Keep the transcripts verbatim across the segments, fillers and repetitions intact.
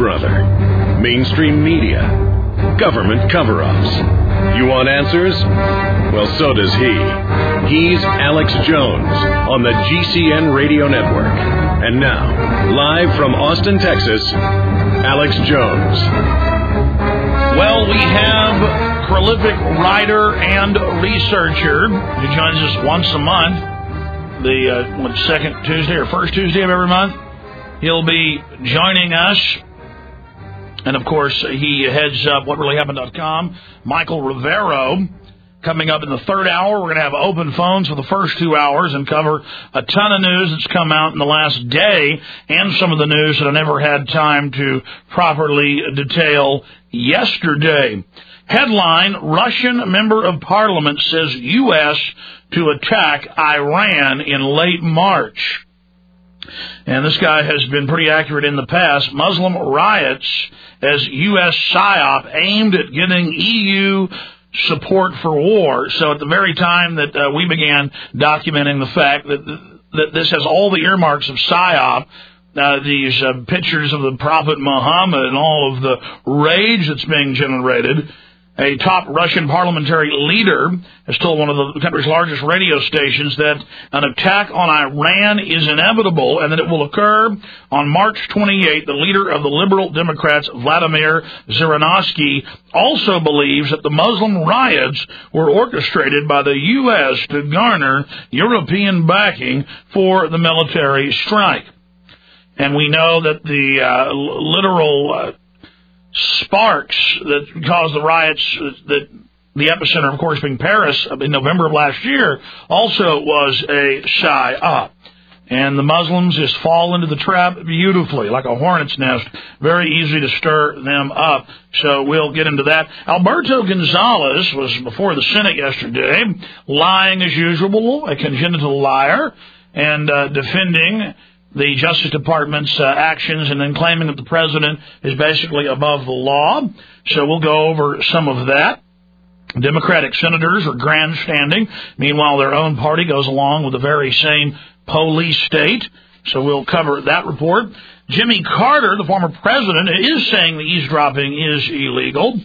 brother? Mainstream media? Government cover-ups? You want answers? Well, so does he. He's Alex Jones on the G C N Radio Network. And now, live from Austin, Texas, Alex Jones. Well, we have prolific writer and researcher who joins us once a month, the uh, what, second Tuesday or first Tuesday of every month. He'll be joining us. And, of course, he heads up what really happened dot com. Michael Rivero. Coming up in the third hour, we're going to have open phones for the first two hours and cover a ton of news that's come out in the last day and some of the news that I never had time to properly detail yesterday. Headline, Russian member of parliament says U S to attack Iran in late March. And this guy has been pretty accurate in the past. Muslim riots as U S psyop aimed at getting E U support for war. So at the very time that uh, we began documenting the fact that that this has all the earmarks of psyop, uh, these uh, pictures of the Prophet Muhammad and all of the rage that's being generated, a top Russian parliamentary leader has told one of the country's largest radio stations that an attack on Iran is inevitable and that it will occur on March twenty-eighth. The leader of the Liberal Democrats, Vladimir Zhirinovsky, also believes that the Muslim riots were orchestrated by the U S to garner European backing for the military strike. And we know that the uh, literal Uh, sparks that caused the riots, that the epicenter, of course, being Paris in November of last year, also was a psyop. And the Muslims just fall into the trap beautifully, like a hornet's nest. Very easy to stir them up. So we'll get into that. Alberto Gonzales was before the Senate yesterday, lying as usual, a congenital liar, and uh, defending the Justice Department's uh, actions and then claiming that the president is basically above the law. So we'll go over some of that. Democratic senators are grandstanding. Meanwhile, their own party goes along with the very same police state. So we'll cover that report. Jimmy Carter, the former president, is saying the eavesdropping is illegal.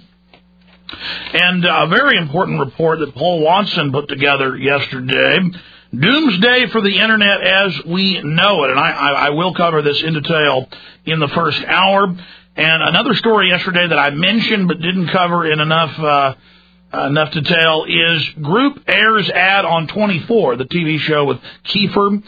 And a very important report that Paul Watson put together yesterday. Doomsday for the Internet as we know it. And I, I, I will cover this in detail in the first hour. And another story yesterday that I mentioned but didn't cover in enough uh, enough detail is Group airs ad on twenty-four, the T V show with Kiefer,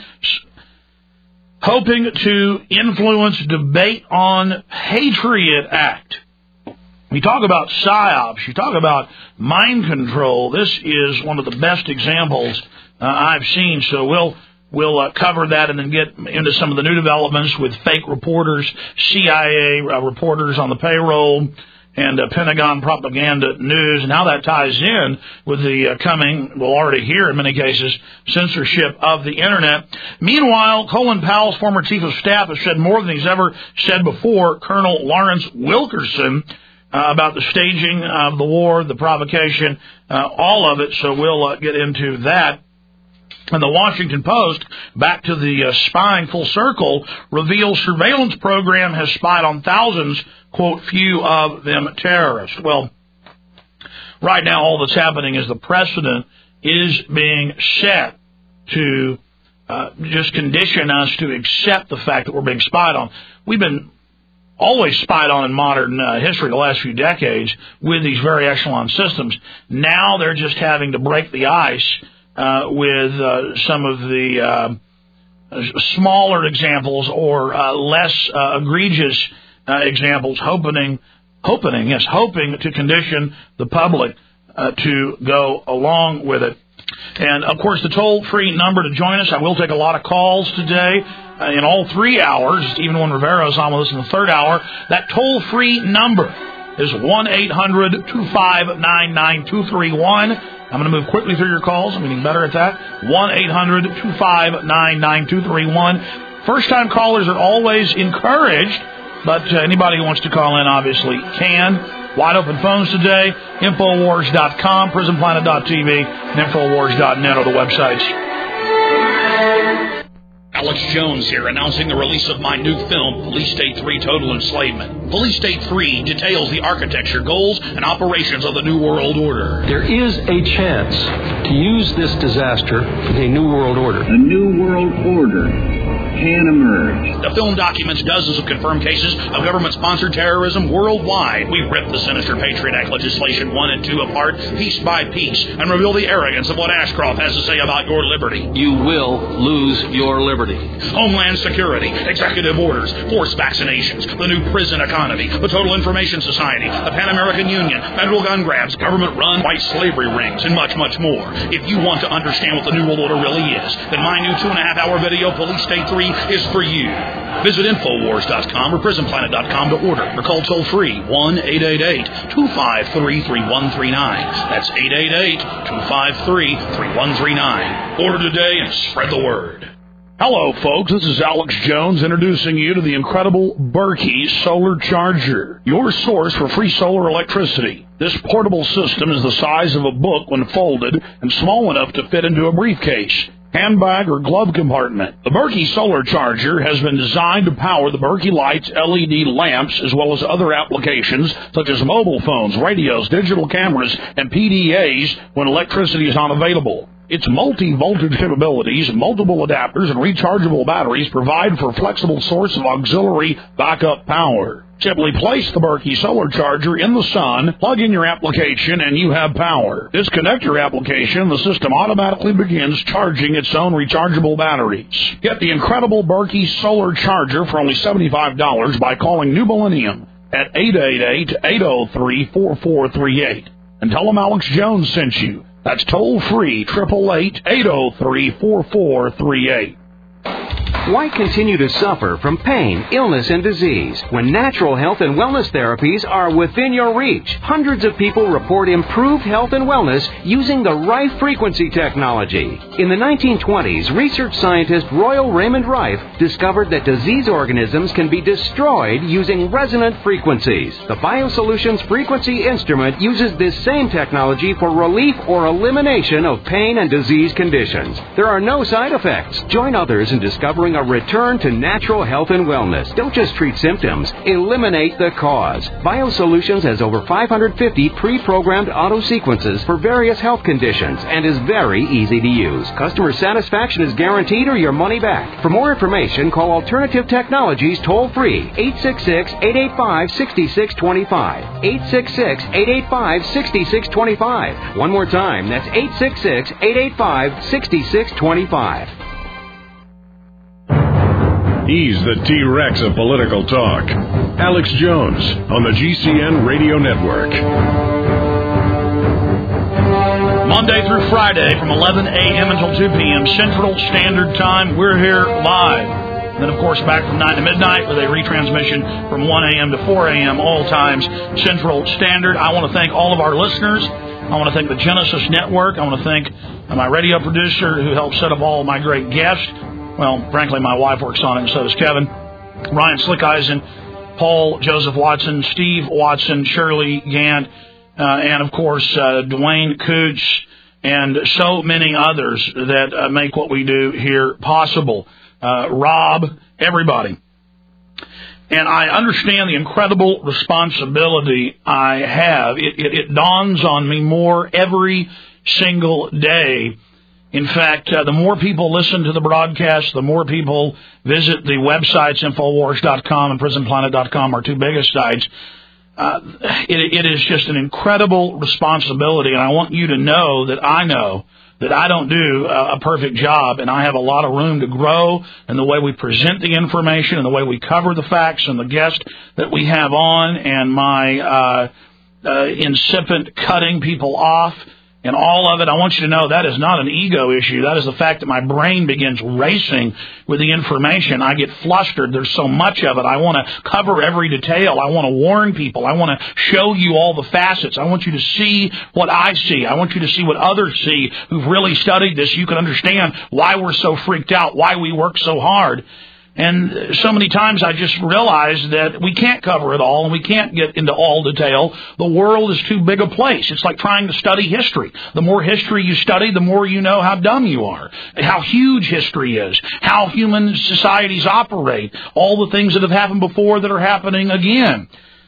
hoping to influence debate on Patriot Act. You talk about psyops, you talk about mind control. This is one of the best examples Uh, I've seen, so we'll we'll uh, cover that and then get into some of the new developments with fake reporters, C I A uh, reporters on the payroll, and uh, Pentagon propaganda news, and how that ties in with the uh, coming, we'll already hear in many cases, censorship of the Internet. Meanwhile, Colin Powell's former chief of staff has said more than he's ever said before, Colonel Lawrence Wilkerson, uh, about the staging of the war, the provocation, uh, all of it, so we'll uh, get into that. And the Washington Post, back to the uh, spying full circle, reveals surveillance program has spied on thousands, quote, few of them terrorists. Well, right now all that's happening is the precedent is being set to uh, just condition us to accept the fact that we're being spied on. We've been always spied on in modern uh, history the last few decades with these very echelon systems. Now they're just having to break the ice Uh, with uh, some of the uh, smaller examples or uh, less uh, egregious uh, examples, hoping, hoping, yes, hoping to condition the public uh, to go along with it. And, of course, the toll-free number to join us, I will take a lot of calls today uh, in all three hours, even when Rivero's on with us in the third hour. That toll-free number is one eight hundred two five nine nine two three one. I'm going to move quickly through your calls. I'm getting better at that. one eight hundred two five nine nine two three one. First-time callers are always encouraged, but uh, anybody who wants to call in obviously can. Wide open phones today. Infowars dot com, prison planet dot t v, and Infowars dot net are the websites. Alex Jones here, announcing the release of my new film, Police State three Total Enslavement. Police State three details the architecture, goals, and operations of the New World Order. There is a chance to use this disaster for the New World Order. A New World Order can emerge. The film documents dozens of confirmed cases of government-sponsored terrorism worldwide. We rip the sinister Patriot Act legislation one and two apart, piece by piece, and reveal the arrogance of what Ashcroft has to say about your liberty. You will lose your liberty. Homeland Security, executive orders, forced vaccinations, the new prison economy, the Total Information Society, the Pan American Union, federal gun grabs, government-run white slavery rings, and much, much more. If you want to understand what the New World Order really is, then my new two-and-a-half-hour video, Police State three, is for you. Visit Infowars dot com or Prison Planet dot com to order, or call toll-free one eight eight eight, two five three, three one three nine. That's eight eight eight, two five three, three one three nine. Order today and spread the word. Hello, folks. This is Alex Jones introducing you to the incredible Berkey Solar Charger, your source for free solar electricity. This portable system is the size of a book when folded and small enough to fit into a briefcase, handbag, or glove compartment. The Berkey Solar Charger has been designed to power the Berkey Lights L E D lamps as well as other applications such as mobile phones, radios, digital cameras, and P D As when electricity is not available. Its multi-voltage capabilities, multiple adapters, and rechargeable batteries provide for a flexible source of auxiliary backup power. Simply place the Berkey Solar Charger in the sun, plug in your application, and you have power. Disconnect your application, the system automatically begins charging its own rechargeable batteries. Get the incredible Berkey Solar Charger for only seventy-five dollars by calling New Millennium at eight eight eight, eight zero three, four four three eight. And tell them Alex Jones sent you. That's toll-free, eight eight eight, eight zero three, four four three eight. Why continue to suffer from pain, illness, and disease when natural health and wellness therapies are within your reach? Hundreds of people report improved health and wellness using the Rife frequency technology. In the nineteen twenties, research scientist Royal Raymond Rife discovered that disease organisms can be destroyed using resonant frequencies. The BioSolutions frequency instrument uses this same technology for relief or elimination of pain and disease conditions. There are no side effects. Join others in discovering a return to natural health and wellness. Don't just treat symptoms. Eliminate the cause. BioSolutions has over five hundred fifty pre-programmed auto sequences for various health conditions and is very easy to use. Customer satisfaction is guaranteed or your money back. For more information, call Alternative Technologies toll-free, eight six six, eight eight five, six six two five, eight six six, eight eight five, six six two five. One more time, that's eight six six, eight eight five, six six two five. He's the T-Rex of political talk. Alex Jones on the G C N Radio Network. Monday through Friday from eleven a.m. until two p.m. Central Standard Time. We're here live. And then, of course, back from nine to midnight with a retransmission from one a.m. to four a.m. all times Central Standard. I want to thank all of our listeners. I want to thank the Genesis Network. I want to thank my radio producer who helped set up all of my great guests. Well, frankly, my wife works on it, and so does Kevin. Ryan Slickeisen, Paul Joseph Watson, Steve Watson, Shirley Gant, uh, and, of course, uh, Dwayne Cooch, and so many others that uh, make what we do here possible. Uh, Rob, everybody. And I understand the incredible responsibility I have. It, it, it dawns on me more every single day. In fact, uh, the more people listen to the broadcast, the more people visit the websites, Infowars dot com and Prison Planet dot com, our two biggest sites. Uh, it, it is just an incredible responsibility, and I want you to know that I know that I don't do a, a perfect job, and I have a lot of room to grow in the way we present the information and the way we cover the facts and the guests that we have on, and my uh, uh, incipient cutting people off. And all of it, I want you to know that is not an ego issue. That is the fact that my brain begins racing with the information. I get flustered. There's so much of it. I want to cover every detail. I want to warn people. I want to show you all the facets. I want you to see what I see. I want you to see what others see who've really studied this. You can understand why we're so freaked out, why we work so hard. And so many times I just realize that we can't cover it all and we can't get into all detail. The world is too big a place. It's like trying to study history. The more history you study, the more you know how dumb you are, how huge history is, how human societies operate, all the things that have happened before that are happening again.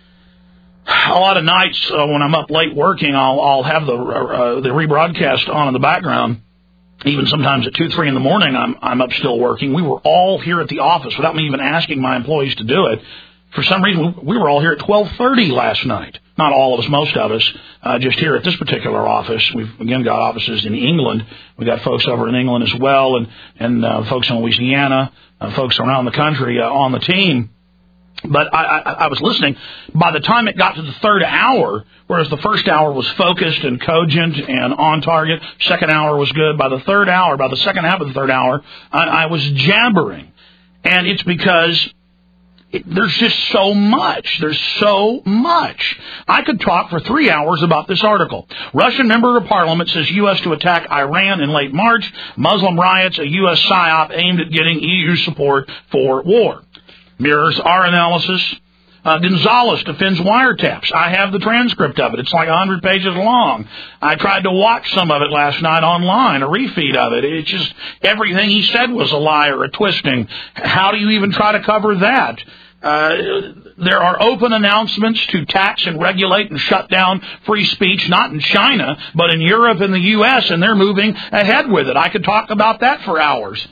A lot of nights uh, when I'm up late working, I'll, I'll have the, uh, the rebroadcast on in the background. Even sometimes at two, three in the morning, I'm I'm up still working. We were all here at the office without me even asking my employees to do it. For some reason, we were all here at twelve thirty last night. Not all of us, most of us, uh, just here at this particular office. We've, again, got offices in England. We've got folks over in England as well, and, and uh, folks in Louisiana, uh, folks around the country uh, on the team. But I, I, I was listening. By the time it got to the third hour, whereas the first hour was focused and cogent and on target, second hour was good. By the third hour, by the second half of the third hour, I, I was jabbering. And it's because it, there's just so much. There's so much. I could talk for three hours about this article. Russian member of parliament says U S to attack Iran in late March. Muslim riots, a U S psyop aimed at getting E U support for war. Mirrors our analysis. Uh, Gonzalez defends wiretaps. I have the transcript of it. It's like one hundred pages long. I tried to watch some of it last night online, a refeed of it. It's just everything he said was a lie or a twisting. How do you even try to cover that? Uh, there are open announcements to tax and regulate and shut down free speech, not in China, but in Europe and the U S, and they're moving ahead with it. I could talk about that for hours.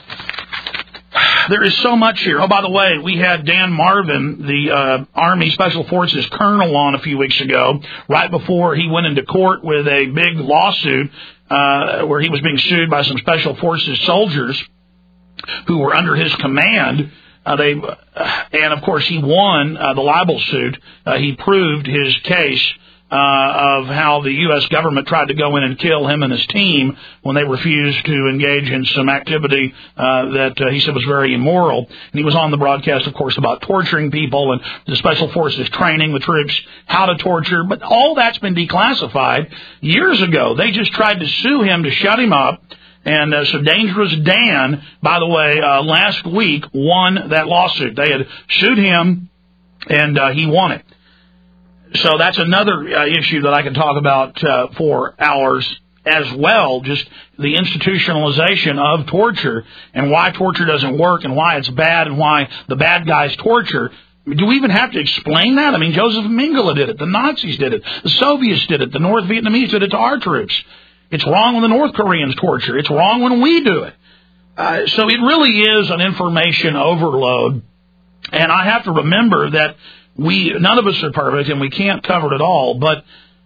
There is so much here. Oh, by the way, we had Dan Marvin, the uh, Army Special Forces colonel, on a few weeks ago, right before he went into court with a big lawsuit uh, where he was being sued by some Special Forces soldiers who were under his command. Uh, they, uh, and, of course, he won uh, the libel suit. Uh, he proved his case Uh, of how the U S government tried to go in and kill him and his team when they refused to engage in some activity uh, that uh, he said was very immoral. And he was on the broadcast, of course, about torturing people and the Special Forces training the troops how to torture. But all that's been declassified. Years ago, they just tried to sue him to shut him up. And uh, so Dangerous Dan, by the way, uh, last week won that lawsuit. They had sued him, and uh, he won it. So that's another uh, issue that I can talk about uh, for hours as well, just the institutionalization of torture and why torture doesn't work and why it's bad and why the bad guys torture. Do we even have to explain that? I mean, Joseph Mengele did it. The Nazis did it. The Soviets did it. The North Vietnamese did it to our troops. It's wrong when the North Koreans torture. It's wrong when we do it. Uh, so it really is an information overload. And I have to remember that We, none of us are perfect, and we can't cover it all, but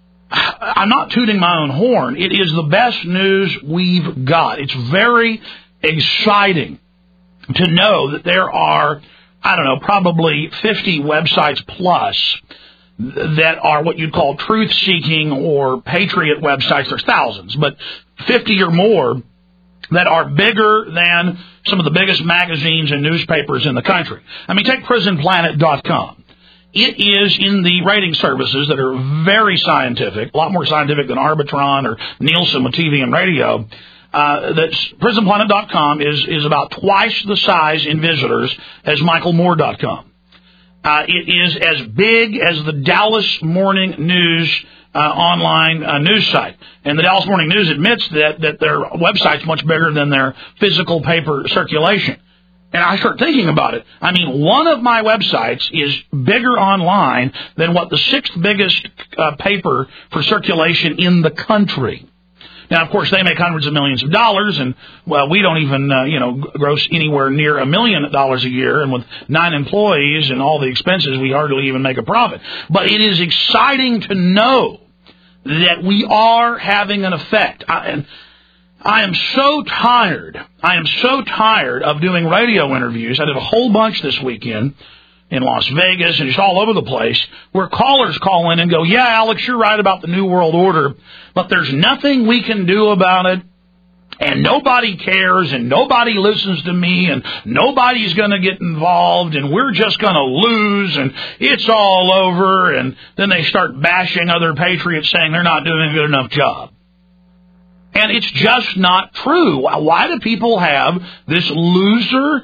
I'm not tooting my own horn. It is the best news we've got. It's very exciting to know that there are, I don't know, probably fifty websites plus that are what you'd call truth-seeking or patriot websites. There's thousands, but fifty or more that are bigger than some of the biggest magazines and newspapers in the country. I mean, take prison planet dot com. It is in the rating services that are very scientific, a lot more scientific than Arbitron or Nielsen with T V and radio. Uh, that prison planet dot com is, is about twice the size in visitors as Michael Moore dot com. Uh, it is as big as the Dallas Morning News uh, online uh, news site. And the Dallas Morning News admits that, that their website's much bigger than their physical paper circulation. And I start thinking about it. I mean, one of my websites is bigger online than what the sixth biggest uh, paper for circulation in the country. Now, of course, they make hundreds of millions of dollars, and, well, we don't even, uh, you know, gross anywhere near a million dollars a year, and with nine employees and all the expenses, we hardly even make a profit. But it is exciting to know that we are having an effect. I, and I am so tired. I am so tired of doing radio interviews. I did a whole bunch this weekend in Las Vegas and just all over the place where callers call in and go, yeah, Alex, you're right about the New World Order, but there's nothing we can do about it, and nobody cares, and nobody listens to me, and nobody's going to get involved, and we're just going to lose, and it's all over. And then they start bashing other patriots, saying they're not doing a good enough job. And it's just not true. Why do people have this loser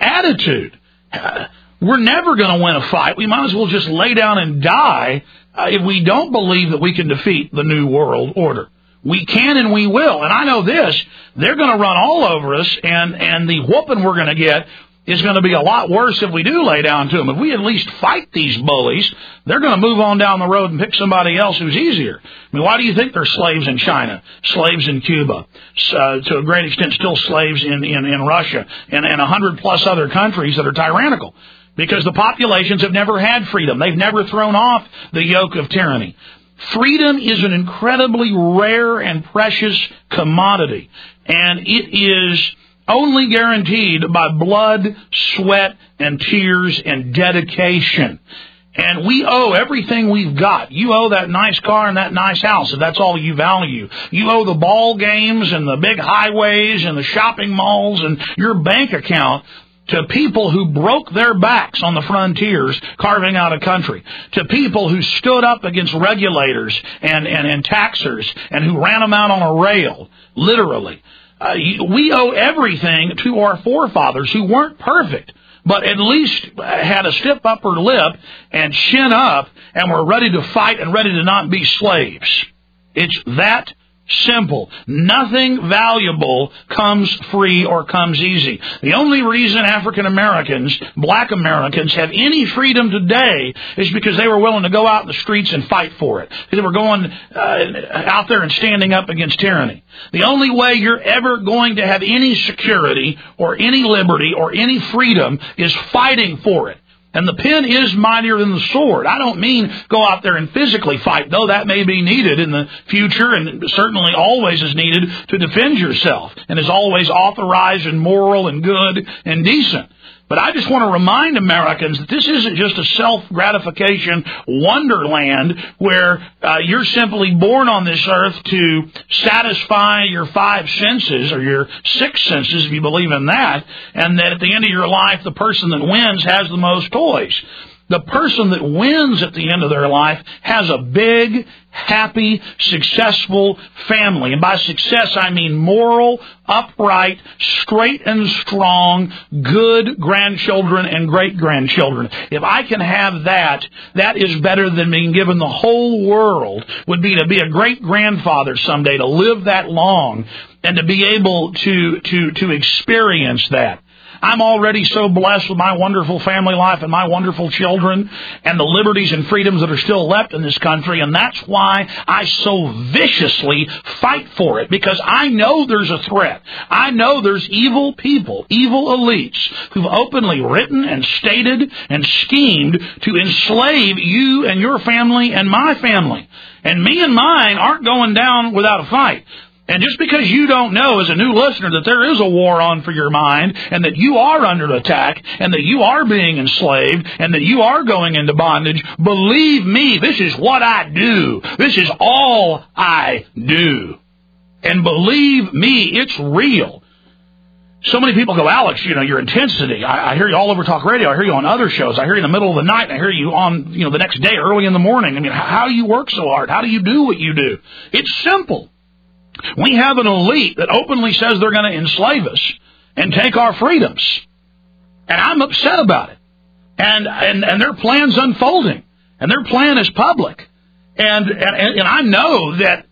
attitude. Uh, we're never going to win a fight. We might as well just lay down and die uh, if we don't believe that we can defeat the New World Order. We can and we will. And I know this, they're going to run all over us, and, and the whooping we're going to get is going to be a lot worse if we do lay down to them. If we at least fight these bullies, they're going to move on down the road and pick somebody else who's easier. I mean, why do you think there's slaves in China, slaves in Cuba, uh, to a great extent still slaves in, in, in Russia, and, and a hundred plus other countries that are tyrannical? Because the populations have never had freedom. They've never thrown off the yoke of tyranny. Freedom is an incredibly rare and precious commodity, and it is only guaranteed by blood, sweat, and tears and dedication. And we owe everything we've got. You owe that nice car and that nice house, if that's all you value. You owe the ball games and the big highways and the shopping malls and your bank account to people who broke their backs on the frontiers carving out a country, to people who stood up against regulators and, and, and taxers and who ran them out on a rail, literally. Uh, we owe everything to our forefathers who weren't perfect, but at least had a stiff upper lip and chin up and were ready to fight and ready to not be slaves. It's that simple. Nothing valuable comes free or comes easy. The only reason African Americans, black Americans, have any freedom today is because they were willing to go out in the streets and fight for it. Because they were going uh, out there and standing up against tyranny. The only way you're ever going to have any security or any liberty or any freedom is fighting for it. And the pen is mightier than the sword. I don't mean go out there and physically fight, though that may be needed in the future and certainly always is needed to defend yourself and is always authorized and moral and good and decent. But I just want to remind Americans that this isn't just a self-gratification wonderland where uh, you're simply born on this earth to satisfy your five senses or your six senses, if you believe in that, and that at the end of your life, the person that wins has the most toys. The person that wins at the end of their life has a big, happy, successful family. And by success, I mean moral, upright, straight and strong, good grandchildren and great-grandchildren. If I can have that, that is better than being given the whole world, would be to be a great-grandfather someday, to live that long, and to be able to, to, to experience that. I'm already so blessed with my wonderful family life and my wonderful children and the liberties and freedoms that are still left in this country, and that's why I so viciously fight for it, because I know there's a threat. I know there's evil people, evil elites, who've openly written and stated and schemed to enslave you and your family and my family. And me and mine aren't going down without a fight. And just because you don't know as a new listener that there is a war on for your mind and that you are under attack and that you are being enslaved and that you are going into bondage, believe me, this is what I do. This is all I do. And believe me, it's real. So many people go, Alex, you know, your intensity. I, I hear you all over talk radio. I hear you on other shows. I hear you in the middle of the night. I hear you on, you know, the next day, early in the morning. I mean, how do you work so hard? How do you do what you do? It's simple. We have an elite that openly says they're going to enslave us and take our freedoms. And I'm upset about it. And, and, and their plan's unfolding. And their plan is public. And, and, and I know that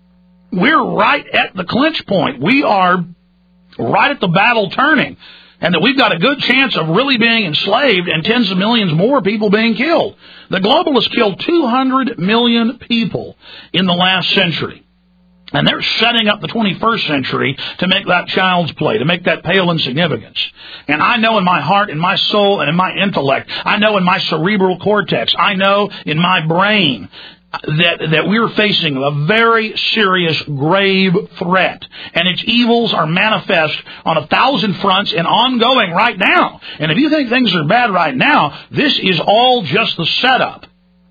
we're right at the clinch point. We are right at the battle turning. And that we've got a good chance of really being enslaved and tens of millions more people being killed. The globalists killed two hundred million people in the last century. And they're setting up the twenty-first century to make that child's play, to make that pale in significance. And I know in my heart, in my soul, and in my intellect, I know in my cerebral cortex, I know in my brain that, that we're facing a very serious, grave threat. And its evils are manifest on a thousand fronts and ongoing right now. And if you think things are bad right now, this is all just the setup.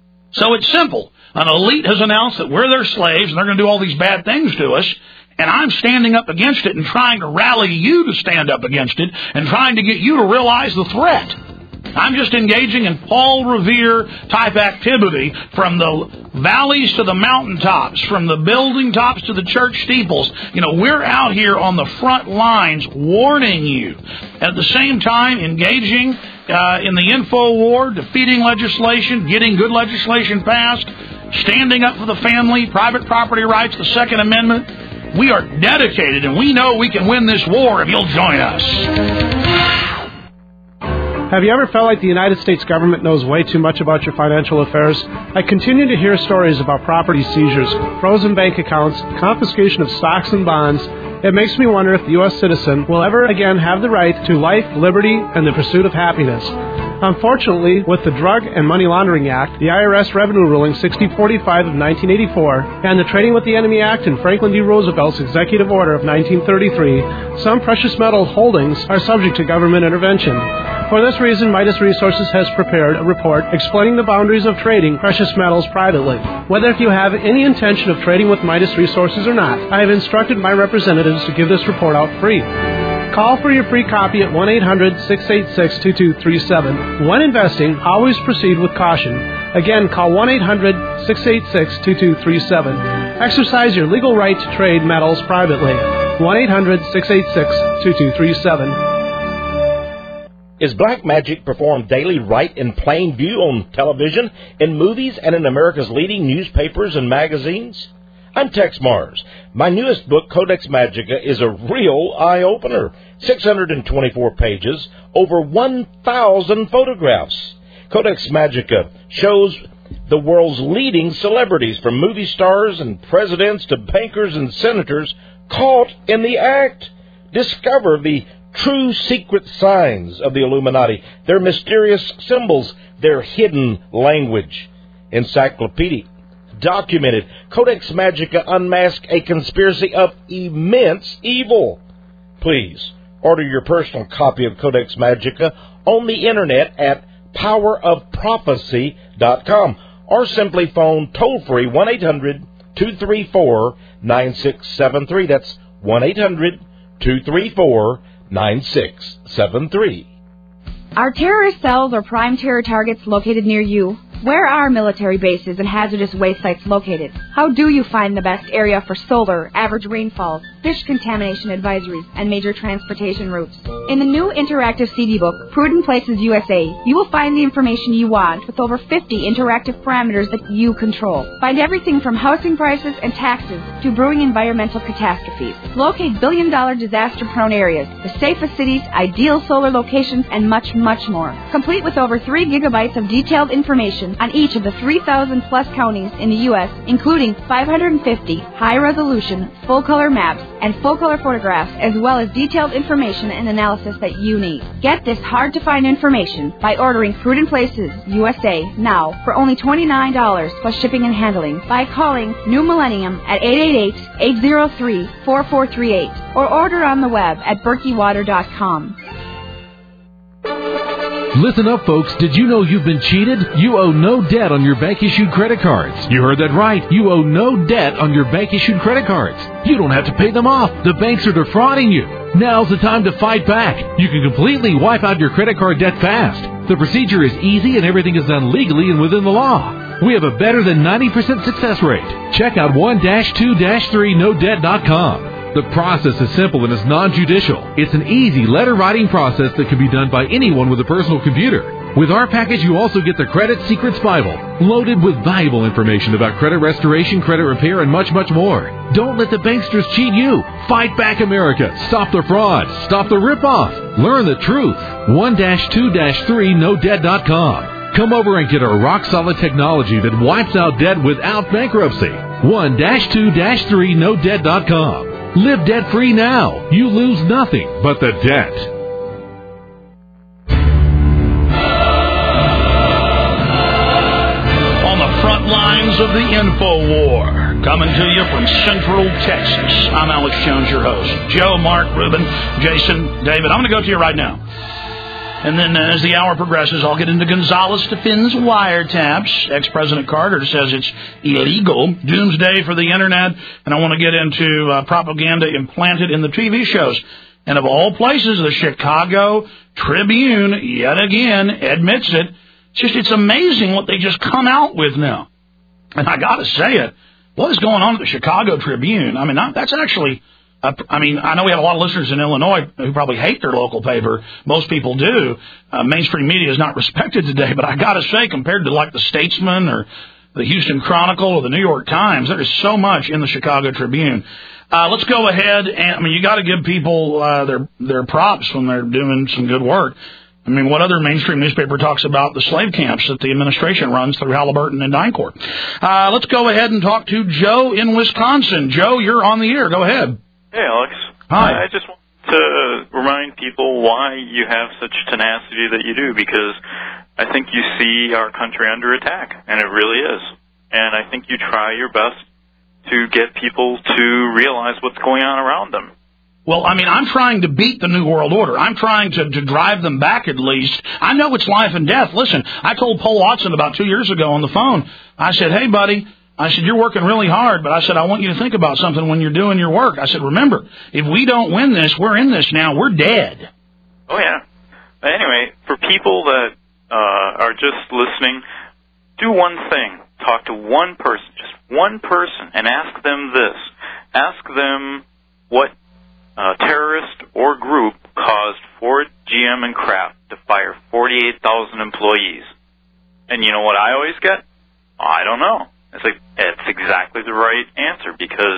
So it's simple. An elite has announced that we're their slaves and they're going to do all these bad things to us. And I'm standing up against it and trying to rally you to stand up against it and trying to get you to realize the threat. I'm just engaging in Paul Revere type activity from the valleys to the mountaintops, from the building tops to the church steeples. You know, we're out here on the front lines warning you. And at the same time engaging uh, in the info war, defeating legislation, getting good legislation passed, standing up for the family, private property rights, the Second Amendment. We are dedicated, and we know we can win this war if you'll join us. Have you ever felt like the United States government knows way too much about your financial affairs? I continue to hear stories about property seizures, frozen bank accounts, confiscation of stocks and bonds. It makes me wonder if the U S citizen will ever again have the right to life, liberty, and the pursuit of happiness. Unfortunately, with the Drug and Money Laundering Act, the I R S Revenue Ruling sixty forty-five of nineteen eighty-four, and the Trading with the Enemy Act and Franklin D. Roosevelt's Executive Order of nineteen thirty-three, some precious metal holdings are subject to government intervention. For this reason, Midas Resources has prepared a report explaining the boundaries of trading precious metals privately. Whether if you have any intention of trading with Midas Resources or not, I have instructed my representatives to give this report out free. Call for your free copy at one eight hundred six eight six two two three seven. When investing, always proceed with caution. Again, call one eight hundred six eight six two two three seven. Exercise your legal right to trade metals privately. one eight hundred six eight six two two three seven. Is black magic performed daily right in plain view on television, in movies, and in America's leading newspapers and magazines? I'm Tex Mars. My newest book, Codex Magica, is a real eye-opener. six hundred twenty-four pages, over one thousand photographs. Codex Magica shows the world's leading celebrities, from movie stars and presidents to bankers and senators, caught in the act. Discover the true secret signs of the Illuminati, their mysterious symbols, their hidden language. Encyclopedic, documented, Codex Magica unmasks a conspiracy of immense evil. Please order your personal copy of Codex Magica on the internet at power of prophecy dot com or simply phone toll-free one eight hundred two three four nine six seven three. That's one eight hundred two three four nine six seven three. Are terrorist cells or prime terror targets located near you? Where are military bases and hazardous waste sites located? How do you find the best area for solar, average rainfalls, fish contamination advisories, and major transportation routes? In the new interactive C D book, Prudent Places U S A, you will find the information you want with over fifty interactive parameters that you control. Find everything from housing prices and taxes to brewing environmental catastrophes. Locate billion-dollar disaster-prone areas, the safest cities, ideal solar locations, and much, much more. Complete with over three gigabytes of detailed information on each of the three thousand plus counties in the U S, including five hundred fifty high-resolution, full-color maps and full-color photographs, as well as detailed information and analysis that you need. Get this hard-to-find information by ordering Prudent Places U S A now for only twenty-nine dollars plus shipping and handling by calling New Millennium at eight eight eight, eight zero three, four four three eight or order on the web at berkey water dot com. Listen up, folks. Did you know you've been cheated? You owe no debt on your bank-issued credit cards. You heard that right. You owe no debt on your bank-issued credit cards. You don't have to pay them off. The banks are defrauding you. Now's the time to fight back. You can completely wipe out your credit card debt fast. The procedure is easy and everything is done legally and within the law. We have a better than ninety percent success rate. Check out one dash two dash three no debt dot com. The process is simple and is non-judicial. It's an easy letter-writing process that can be done by anyone with a personal computer. With our package, you also get the Credit Secrets Bible, loaded with valuable information about credit restoration, credit repair, and much, much more. Don't let the banksters cheat you. Fight back, America. Stop the fraud. Stop the ripoff. Learn the truth. one dash two dash three no debt dot com. Come over and get our rock-solid technology that wipes out debt without bankruptcy. one dash two dash three no debt dot com. Live debt-free now. You lose nothing but the debt. On the front lines of the info war, coming to you from Central Texas, I'm Alex Jones, your host. Joe, Mark, Ruben, Jason, David. I'm going to go to you right now. And then uh, as the hour progresses, I'll get into Gonzales defends wiretaps. Ex-President Carter says it's illegal. Doomsday for the Internet. And I want to get into uh, propaganda implanted in the T V shows. And of all places, the Chicago Tribune, yet again, admits it. It's just, it's amazing what they just come out with now. And I got to say it. What is going on at the Chicago Tribune? I mean, that's actually Uh, I mean, I know we have a lot of listeners in Illinois who probably hate their local paper. Most people do. Uh, mainstream media is not respected today, but I got to say, compared to like the Statesman or the Houston Chronicle or the New York Times, there is so much in the Chicago Tribune. Uh, let's go ahead and, I mean, you got to give people uh, their their props when they're doing some good work. I mean, what other mainstream newspaper talks about the slave camps that the administration runs through Halliburton and DynCorp? Uh, let's go ahead and talk to Joe in Wisconsin. Joe, you're on the air. Go ahead. Hey, Alex. Hi. I just want to remind people why you have such tenacity that you do, because I think you see our country under attack, and it really is. And I think you try your best to get people to realize what's going on around them. Well, I mean, I'm trying to beat the New World Order. I'm trying to, to drive them back at least. I know it's life and death. Listen, I told Paul Watson about two years ago on the phone. I said, hey, buddy, I said, you're working really hard, but I said, I want you to think about something when you're doing your work. I said, remember, if we don't win this, we're in this now. We're dead. Oh, yeah. Anyway, for people that uh, are just listening, do one thing. Talk to one person, just one person, and ask them this. Ask them what uh, terrorist or group caused Ford, G M, and Kraft to fire forty-eight thousand employees. And you know what I always get? I don't know. It's like, it's exactly the right answer, because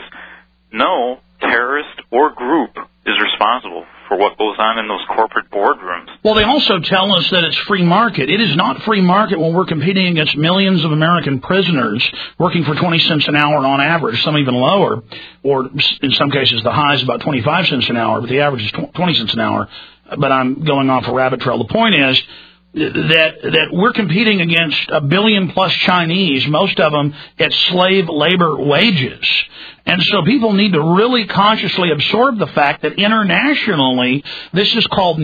no terrorist or group is responsible for what goes on in those corporate boardrooms. Well, they also tell us that it's free market. It is not free market when we're competing against millions of American prisoners working for twenty cents an hour on average, some even lower, or in some cases the high is about twenty-five cents an hour, but the average is twenty cents an hour. But I'm going off a rabbit trail. The point is that that we're competing against a billion plus Chinese, most of them at slave labor wages. And so people need to really consciously absorb the fact that internationally this is called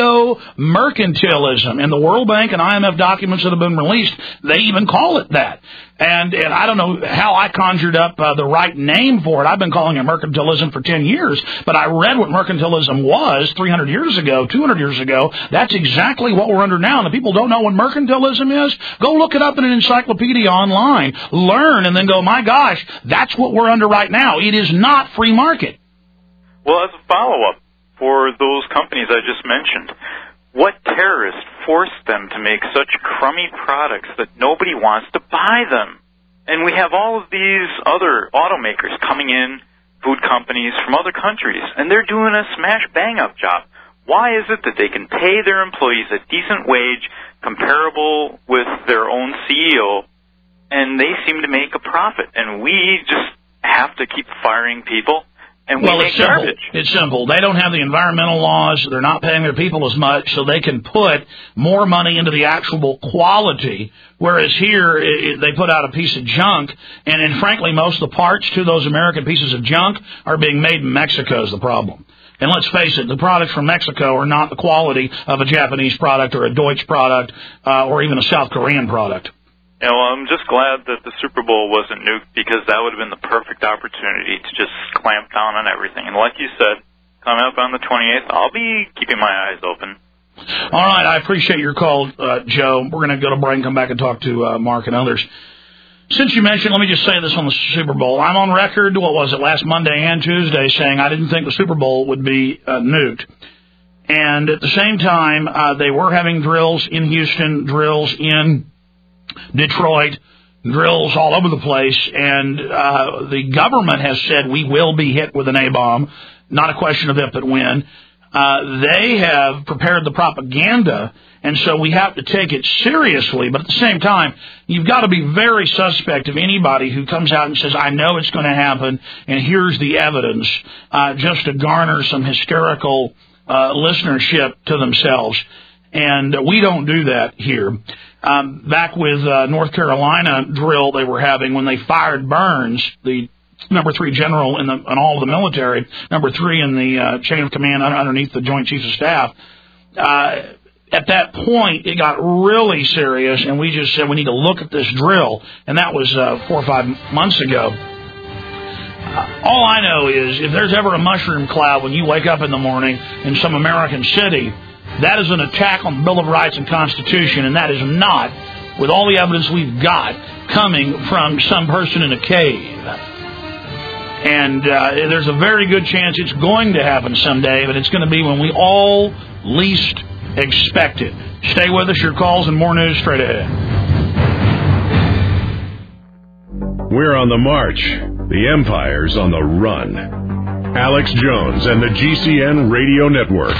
neo-mercantilism. In the World Bank and I M F documents that have been released, they even call it that. And, and I don't know how I conjured up uh, the right name for it. I've been calling it mercantilism for ten years, but I read what mercantilism was three hundred years ago, two hundred years ago. That's exactly what we're under now. And if people don't know what mercantilism is, go look it up in an encyclopedia online, learn, and then go, my gosh, that's what we're under right now. It is not free market. Well, as a follow-up for those companies I just mentioned, what terrorist forced them to make such crummy products that nobody wants to buy them? And we have all of these other automakers coming in, food companies from other countries, and they're doing a smash bang-up job. Why is it that they can pay their employees a decent wage comparable with their own C E O, and they seem to make a profit, and we just have to keep firing people? And we well, make it's simple. garbage. It's simple. They don't have the environmental laws. They're not paying their people as much, so they can put more money into the actual quality, whereas here it, it, they put out a piece of junk, and, and frankly, most of the parts to those American pieces of junk are being made in Mexico is the problem. And let's face it, the products from Mexico are not the quality of a Japanese product or a Deutsch product uh, or even a South Korean product. Yeah, well, I'm just glad that the Super Bowl wasn't nuked, because that would have been the perfect opportunity to just clamp down on everything. And like you said, coming up on the twenty-eighth, I'll be keeping my eyes open. All right, I appreciate your call, uh, Joe. We're going to go to break and come back and talk to uh, Mark and others. Since you mentioned, let me just say this on the Super Bowl. I'm on record, what was it, last Monday and Tuesday, saying I didn't think the Super Bowl would be uh, nuked. And at the same time, uh, they were having drills in Houston, drills in Detroit, drills all over the place, and uh, the government has said we will be hit with an A-bomb, not a question of if but when. Uh, they have prepared the propaganda, and so we have to take it seriously. But at the same time, you've got to be very suspect of anybody who comes out and says, I know it's going to happen, and here's the evidence, uh, just to garner some hysterical uh, listenership to themselves. And we don't do that here. Um, back with uh, North Carolina drill they were having when they fired Burns, the number three general in, the, in all of the military, number three in the uh, chain of command underneath the Joint Chiefs of Staff. Uh, at that point, it got really serious, and we just said we need to look at this drill, and that was uh, four or five months ago. Uh, all I know is if there's ever a mushroom cloud when you wake up in the morning in some American city, that is an attack on the Bill of Rights and Constitution, and that is not, with all the evidence we've got, coming from some person in a cave. And uh, there's a very good chance it's going to happen someday, but it's going to be when we all least expect it. Stay with us. Your calls and more news straight ahead. We're on the march. The Empire's on the run. Alex Jones and the G C N Radio Network.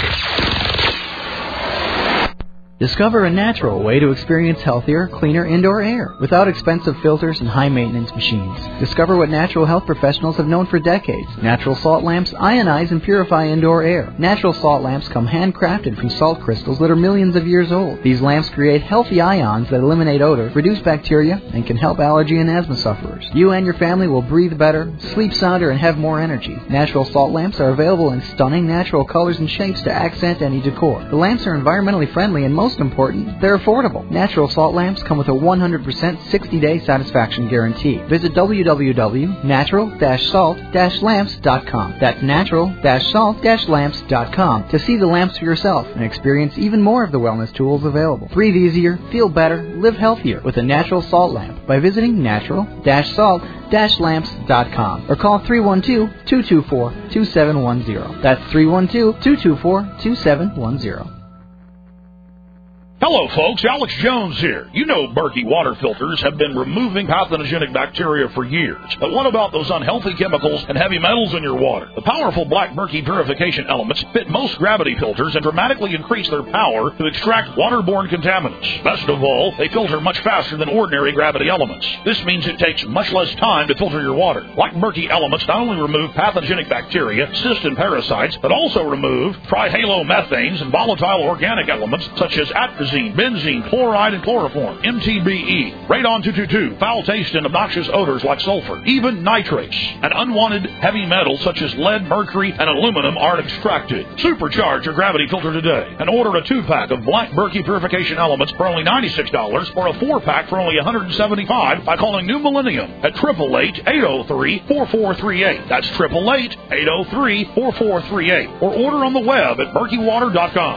Discover a natural way to experience healthier, cleaner indoor air without expensive filters and high-maintenance machines. Discover what natural health professionals have known for decades. Natural salt lamps ionize and purify indoor air. Natural salt lamps come handcrafted from salt crystals that are millions of years old. These lamps create healthy ions that eliminate odor, reduce bacteria, and can help allergy and asthma sufferers. You and your family will breathe better, sleep sounder, and have more energy. Natural salt lamps are available in stunning natural colors and shapes to accent any decor. The lamps are environmentally friendly and most important, they're affordable. Natural salt lamps come with a one hundred percent sixty-day satisfaction guarantee. Visit w w w dot natural dash salt dash lamps dot com. That's natural dash salt dash lamps dot com to see the lamps for yourself and experience even more of the wellness tools available. Breathe easier, feel better, live healthier with a natural salt lamp by visiting natural dash salt dash lamps dot com or call three one two, two two four, two seven one zero. That's three one two, two two four, two seven one zero. Hello, folks. Alex Jones here. You know Berkey water filters have been removing pathogenic bacteria for years. But what about those unhealthy chemicals and heavy metals in your water? The powerful Black Berkey purification elements fit most gravity filters and dramatically increase their power to extract waterborne contaminants. Best of all, they filter much faster than ordinary gravity elements. This means it takes much less time to filter your water. Black Berkey elements not only remove pathogenic bacteria, cysts, and parasites, but also remove trihalomethanes and volatile organic elements such as atrazine, benzene, chloride, and chloroform, M T B E, radon two twenty-two, foul taste and obnoxious odors like sulfur, even nitrates, and unwanted heavy metals such as lead, mercury, and aluminum are extracted. Supercharge your gravity filter today and order a two-pack of Black Berkey purification elements for only ninety-six dollars or a four-pack for only one hundred seventy-five dollars by calling New Millennium at eight eight eight, eight oh three, four four three eight. That's eight eight eight, eight oh three, four four three eight. Or order on the web at berkey water dot com.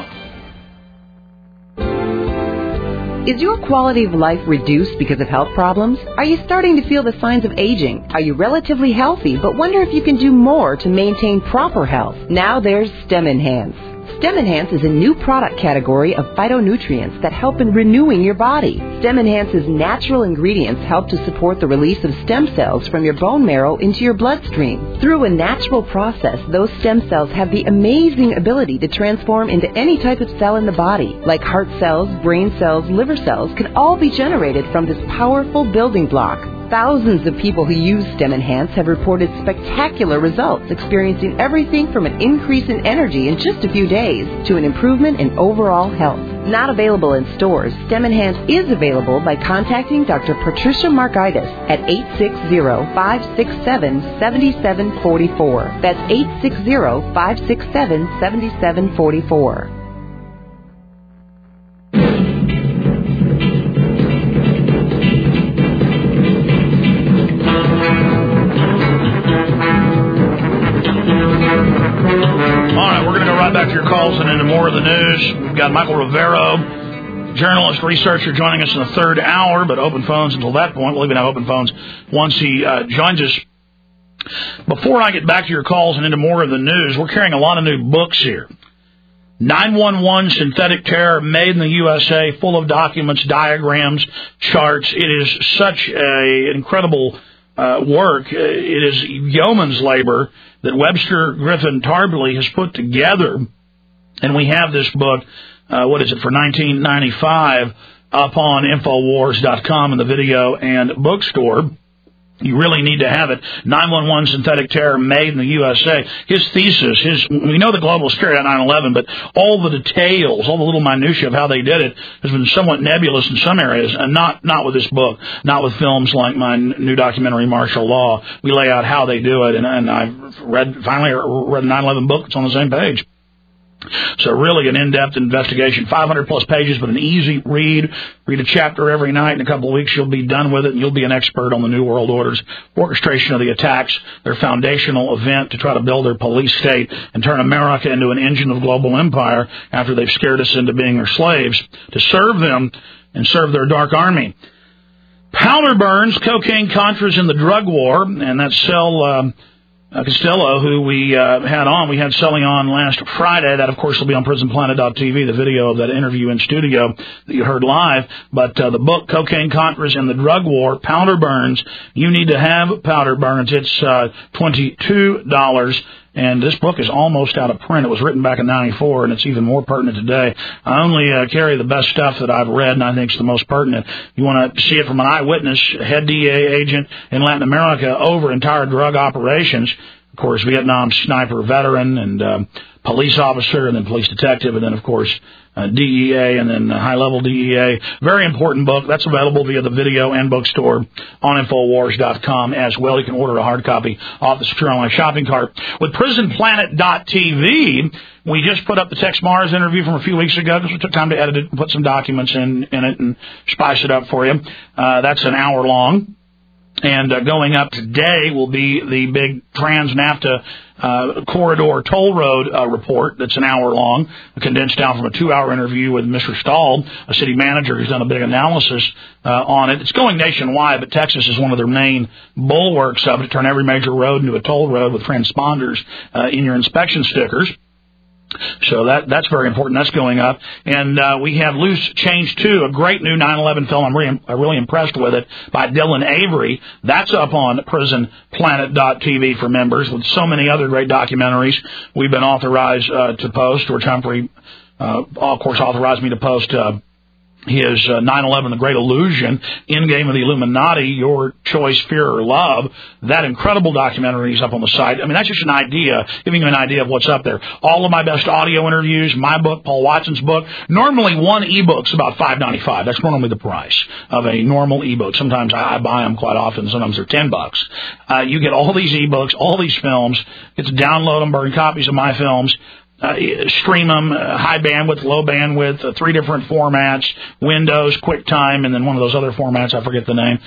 Is your quality of life reduced because of health problems? Are you starting to feel the signs of aging? Are you relatively healthy but wonder if you can do more to maintain proper health? Now there's STEM Enhance. STEM Enhance is a new product category of phytonutrients that help in renewing your body. STEM Enhance's natural ingredients help to support the release of stem cells from your bone marrow into your bloodstream. Through a natural process, those stem cells have the amazing ability to transform into any type of cell in the body, like heart cells, brain cells, liver cells, can all be generated from this powerful building block. Thousands of people who use STEM Enhance have reported spectacular results, experiencing everything from an increase in energy in just a few days to an improvement in overall health. Not available in stores, STEM Enhance is available by contacting Doctor Patricia Markaitis at eight six zero, five six seven, seven seven four four. That's eight six zero, five six seven, seven seven four four. Back to your calls and into more of the news. We've got Michael Rivero, journalist, researcher, joining us in the third hour, but open phones until that point. We'll even have open phones once he uh, joins us. Before I get back to your calls and into more of the news, we're carrying a lot of new books here. nine one one Synthetic Terror, made in the U S A, full of documents, diagrams, charts. It is such a incredible uh, work. It is yeoman's labor that Webster Griffin Tarpley has put together, and we have this book, uh, what is it, for nineteen ninety-five, up on Infowars dot com in the video and bookstore. You really need to have it. nine one one Synthetic Terror, made in the U S A. His thesis, his we know the global scare at nine eleven, but all the details, all the little minutiae of how they did it has been somewhat nebulous in some areas, and not, not with this book, not with films like my new documentary, Martial Law. We lay out how they do it, and, and I've read, finally read the nine eleven book. It's on the same page. So really an in-depth investigation, five hundred plus pages, but an easy read. Read a chapter every night. In a couple of weeks, you'll be done with it, and you'll be an expert on the New World Order's orchestration of the attacks, their foundational event to try to build their police state and turn America into an engine of global empire after they've scared us into being their slaves, to serve them and serve their dark army. Powder burns, cocaine, Contras in the drug war, and that cell... Um, Uh, Costello, who we uh, had on, we had Sully on last Friday. That, of course, will be on prison planet dot t v, the video of that interview in studio that you heard live. But uh, the book, Cocaine Contras and the Drug War, Powder Burns. You need to have Powder Burns. It's uh, twenty-two dollars. And this book is almost out of print. It was written back in ninety-four, and it's even more pertinent today. I only uh, carry the best stuff that I've read, and I think it's the most pertinent. You want to see it from an eyewitness, head D E A agent in Latin America over entire drug operations. Of course, Vietnam sniper veteran and um, police officer, and then police detective, and then, of course, uh, D E A, and then uh, high-level D E A. Very important book. That's available via the video and bookstore on Infowars dot com as well. You can order a hard copy off the Secure Online Shopping Cart. With prison planet dot t v, we just put up the Tex Mars interview from a few weeks ago because we took time to edit it and put some documents in, in it and spice it up for you. Uh, that's an hour long. And uh, going up today will be the big Trans-NAFTA uh, corridor toll road uh, report that's an hour long, condensed down from a two-hour interview with Mister Stahl, a city manager who's done a big analysis uh, on it. It's going nationwide, but Texas is one of their main bulwarks of it, to turn every major road into a toll road with transponders uh, in your inspection stickers. So that that's very important. That's going up. And uh, we have Loose Change two, a great new nine eleven film. I'm really, I'm really impressed with it, by Dylan Avery. That's up on prison planet dot t v for members, with so many other great documentaries we've been authorized uh, to post. George Humphrey, uh, of course, authorized me to post uh, his uh, nine eleven, The Great Illusion, Endgame of the Illuminati, Your Choice, Fear or Love. That incredible documentary is up on the site. I mean, that's just an idea, giving you an idea of what's up there. All of my best audio interviews, my book, Paul Watson's book. Normally, one ebook's about five ninety-five. That's normally the price of a normal ebook. Sometimes I, I buy them quite often. Sometimes they're ten bucks. Uh, you get all these ebooks, all these films. You get to download them, burn copies of my films. Uh, stream them, uh, high bandwidth, low bandwidth, uh, three different formats, Windows, QuickTime, and then one of those other formats, I forget the name.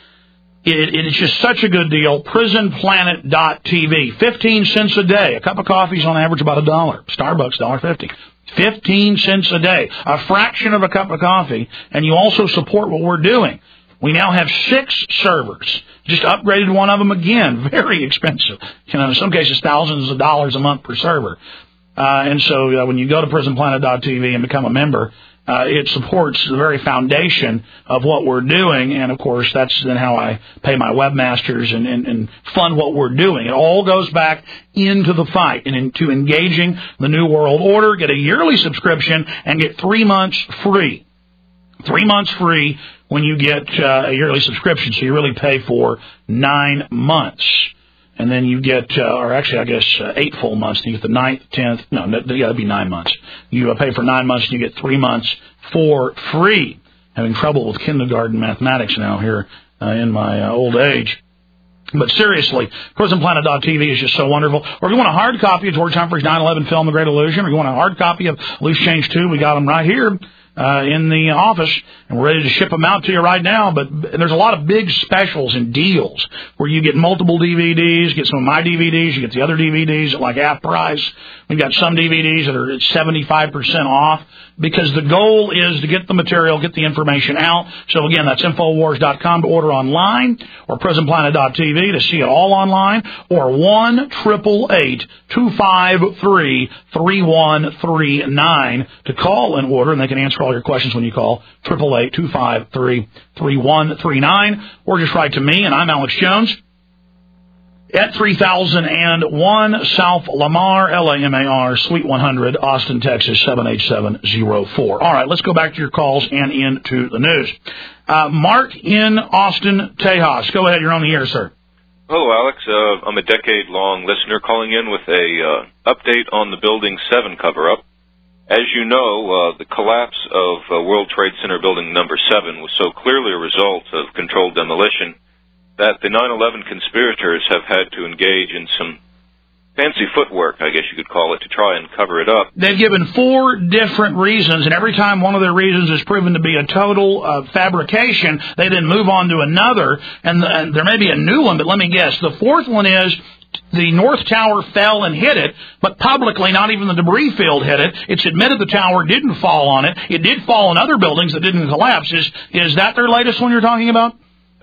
It, it is just such a good deal. prison planet dot t v, fifteen cents a day. A cup of coffee is on average about a dollar. Starbucks, one dollar fifty. fifteen cents a day. A fraction of a cup of coffee, and you also support what we're doing. We now have six servers. Just upgraded one of them again. Very expensive. You know, in some cases, thousands of dollars a month per server. Uh, and so uh, when you go to prison planet dot t v and become a member, uh, it supports the very foundation of what we're doing. And, of course, that's then how I pay my webmasters and, and, and fund what we're doing. It all goes back into the fight and into engaging the New World Order. Get a yearly subscription and get three months free. Three months free when you get uh, a yearly subscription. So you really pay for nine months. And then you get, uh, or actually, I guess, uh, eight full months. You get the ninth, tenth. No, yeah, that'd be nine months. You uh, pay for nine months, and you get three months for free. Having trouble with kindergarten mathematics now here uh, in my uh, old age. But seriously, prison planet dot t v is just so wonderful. Or if you want a hard copy of George Humphrey's nine eleven film, The Great Illusion, or you want a hard copy of Loose Change two, we got them right here. Uh, in the office, and we're ready to ship them out to you right now. But there's a lot of big specials and deals where you get multiple D V Ds, get some of my D V Ds, you get the other D V Ds at like half price. We've got some D V Ds that are at seventy-five percent off, because the goal is to get the material, get the information out. So again, that's Infowars dot com to order online, or prison planet dot t v to see it all online, or one eight eight eight, two five three, three one three nine to call and order, and they can answer all your questions when you call, eight eight eight, two five three, three one three nine, or just write to me, and I'm Alex Jones, at three thousand one South Lamar, L A M A R, Suite one hundred, Austin, Texas, seven eight seven zero four. All right, let's go back to your calls and into the news. Uh, Mark in Austin, Tejas. Go ahead, you're on the air, sir. Hello, Alex. Uh, I'm a decade-long listener calling in with a uh, update on the Building seven cover-up. As you know, uh, the collapse of uh, World Trade Center Building Number seven was so clearly a result of controlled demolition that the nine eleven conspirators have had to engage in some fancy footwork, I guess you could call it, to try and cover it up. They've given four different reasons, and every time one of their reasons is proven to be a total uh, fabrication, they then move on to another, and, the, and there may be a new one, but let me guess. The fourth one is the North Tower fell and hit it, but publicly not even the debris field hit it. It's admitted the tower didn't fall on it. It did fall on other buildings that didn't collapse. Is, is that their latest one you're talking about?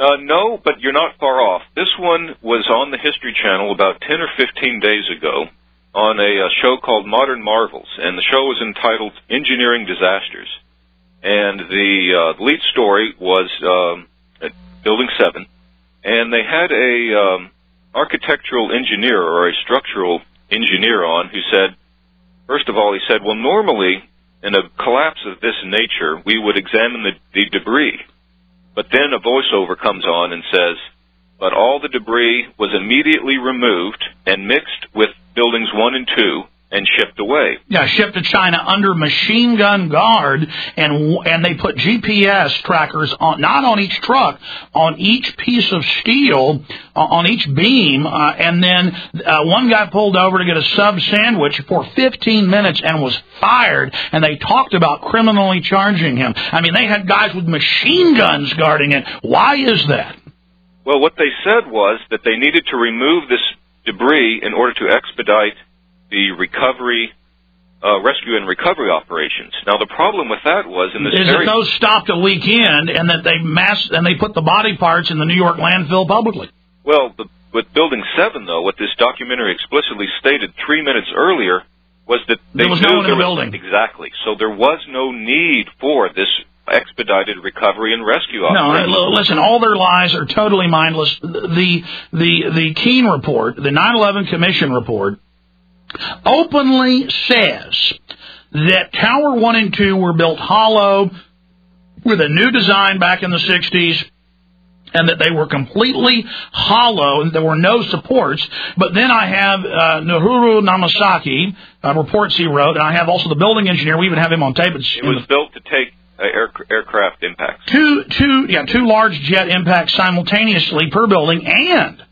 Uh, no, but you're not far off. This one was on the History Channel about ten or fifteen days ago on a, a show called Modern Marvels, and the show was entitled Engineering Disasters. And the uh, lead story was um, at Building seven, and they had a um, architectural engineer or a structural engineer on who said, first of all, he said, well, normally in a collapse of this nature, we would examine the, the debris. But then a voiceover comes on and says, but all the debris was immediately removed and mixed with buildings one and two and shipped away. Yeah, shipped to China under machine gun guard, and and they put G P S trackers on, not on each truck, on each piece of steel, uh, on each beam, uh, and then uh, one guy pulled over to get a sub sandwich for fifteen minutes and was fired, and they talked about criminally charging him. I mean, they had guys with machine guns guarding it. Why is that? Well, what they said was that they needed to remove this debris in order to expedite the recovery, uh, rescue and recovery operations. Now, the problem with that was in this is very... that those stopped a weekend and that they mass and they put the body parts in the New York landfill publicly. Well, the, with Building seven, though, what this documentary explicitly stated three minutes earlier was that they there was knew no one in there the was, building. Exactly. So there was no need for this expedited recovery and rescue operation. No, listen, all their lies are totally mindless. The the the Keene report, the nine eleven Commission report, openly says that Tower one and two were built hollow with a new design back in the sixties, and that they were completely hollow and there were no supports. But then I have uh, Nehru Namasaki, uh, reports he wrote, and I have also the building engineer. We even have him on tape. It's it was the, built to take uh, air, aircraft impacts. Two, two, yeah, two large jet impacts simultaneously per building, and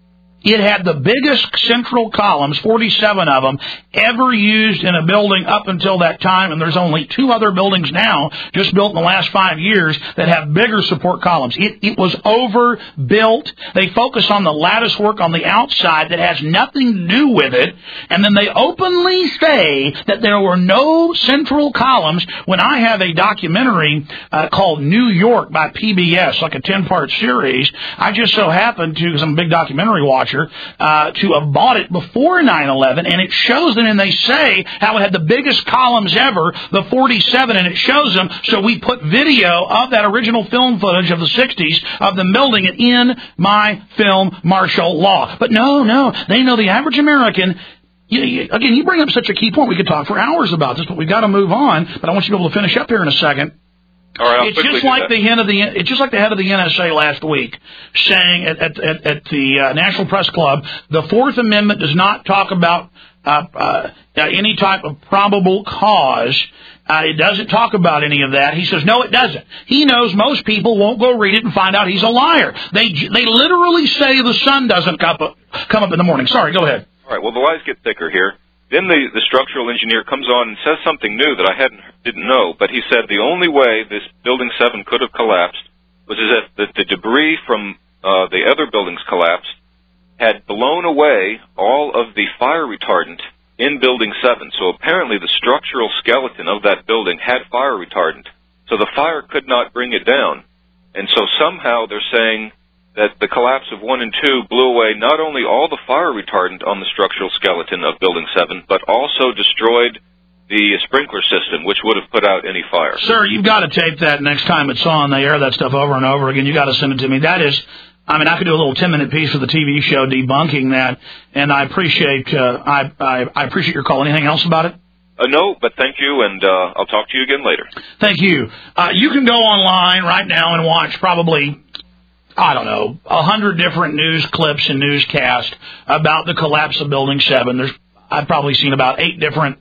it had the biggest central columns, forty-seven of them, ever used in a building up until that time, and there's only two other buildings now, just built in the last five years, that have bigger support columns. It, it was overbuilt. They focus on the lattice work on the outside that has nothing to do with it, and then they openly say that there were no central columns when I have a documentary uh, called New York by P B S, like a ten-part series. I just so happened to, because I'm a big documentary watcher, Uh, to have bought it before nine eleven, and it shows them, and they say how it had the biggest columns ever, the forty-seven, and it shows them, so we put video of that original film footage of the sixties of them building it in my film, Martial Law. But no, no, they know the average American. You, you, again, you bring up such a key point. We could talk for hours about this, but we've got to move on. But I want you to be able to finish up here in a second. All right, it's just like the head of the it's just like the head of the N S A last week saying at at, at, at the uh, National Press Club, the Fourth Amendment does not talk about uh, uh, any type of probable cause. Uh, it doesn't talk about any of that. He says no, it doesn't. He knows most people won't go read it and find out he's a liar. They they literally say the sun doesn't come up, come up in the morning. Sorry, go ahead. All right. Well, the lies get thicker here. Then the, the structural engineer comes on and says something new that I hadn't didn't know, but he said the only way this Building seven could have collapsed was as if the, the debris from uh, the other buildings collapsed had blown away all of the fire retardant in Building seven. So apparently the structural skeleton of that building had fire retardant, so the fire could not bring it down. And so somehow they're saying that the collapse of one and two blew away not only all the fire retardant on the structural skeleton of Building seven, but also destroyed the sprinkler system, which would have put out any fire. Sir, you've got to tape that next time it's on. They air that stuff over and over again. You've got to send it to me. That is, I mean, I could do a little ten-minute piece for the T V show debunking that, and I appreciate uh, I, I, I appreciate your call. Anything else about it? Uh, no, but thank you, and uh, I'll talk to you again later. Thank you. Uh, you can go online right now and watch probably, I don't know, a hundred different news clips and newscasts about the collapse of Building seven. There's, I've probably seen about eight different,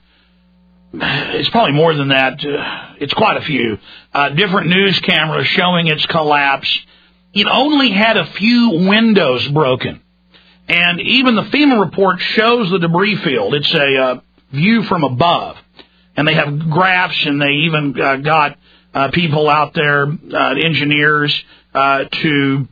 it's probably more than that, uh, it's quite a few, uh, different news cameras showing its collapse. It only had a few windows broken. And even the FEMA report shows the debris field. It's a uh, view from above. And they have graphs, and they even uh, got uh, people out there, uh, engineers, uh, to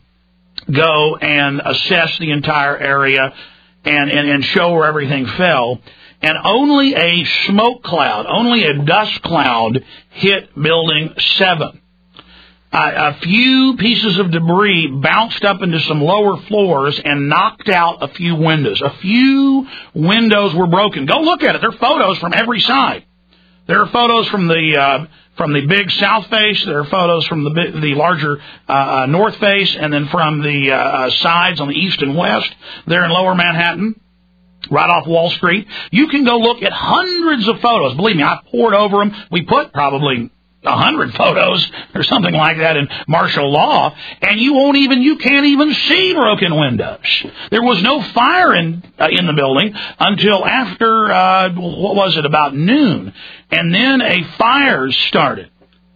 go and assess the entire area and, and, and show where everything fell. And only a smoke cloud, only a dust cloud hit Building seven. Uh, a few pieces of debris bounced up into some lower floors and knocked out a few windows. A few windows were broken. Go look at it. There are photos from every side. There are photos from the uh, from the big south face. There are photos from the big, the larger uh, north face, and then from the uh, sides on the east and west. There in Lower Manhattan, right off Wall Street. You can go look at hundreds of photos. Believe me, I poured over them. We put probably a hundred photos or something like that in martial law, and you won't even, you can't even see broken windows. There was no fire in uh, in the building until after, uh, what was it, about noon, and then a fire started.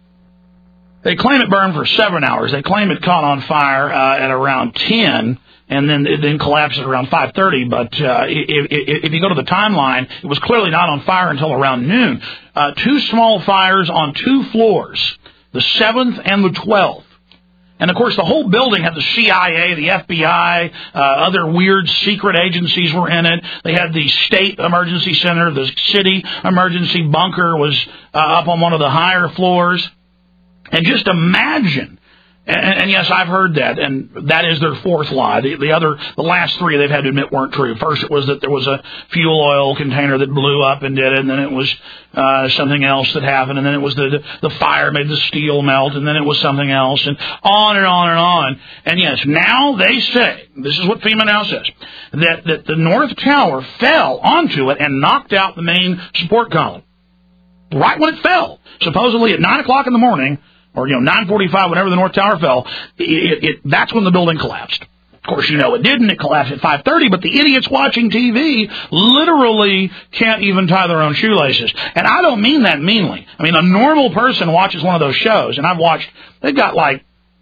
They claim it burned for seven hours. They claim it caught on fire uh, at around ten, and then it then collapsed at around five thirty. But uh, if, if, if you go to the timeline, it was clearly not on fire until around noon. Uh, two small fires on two floors, the seventh and the twelfth. And, of course, the whole building had the C I A, the F B I, uh, other weird secret agencies were in it. They had the state emergency center. The city emergency bunker was uh, up on one of the higher floors. And just imagine, and, and yes, I've heard that, and that is their fourth lie. The, the other, the last three they've had to admit weren't true. First, it was that there was a fuel oil container that blew up and did it, and then it was uh, something else that happened, and then it was the the fire made the steel melt, and then it was something else, and on and on and on. And yes, now they say, this is what FEMA now says, that, that the North Tower fell onto it and knocked out the main support column. Right when it fell, supposedly at nine o'clock in the morning, or, you know, nine forty-five, whenever the North Tower fell, it, it, it, that's when the building collapsed. Of course, you know it didn't. It collapsed at five thirty, but the idiots watching T V literally can't even tie their own shoelaces. And I don't mean that meanly. I mean, a normal person watches one of those shows, and I've watched, they've got like,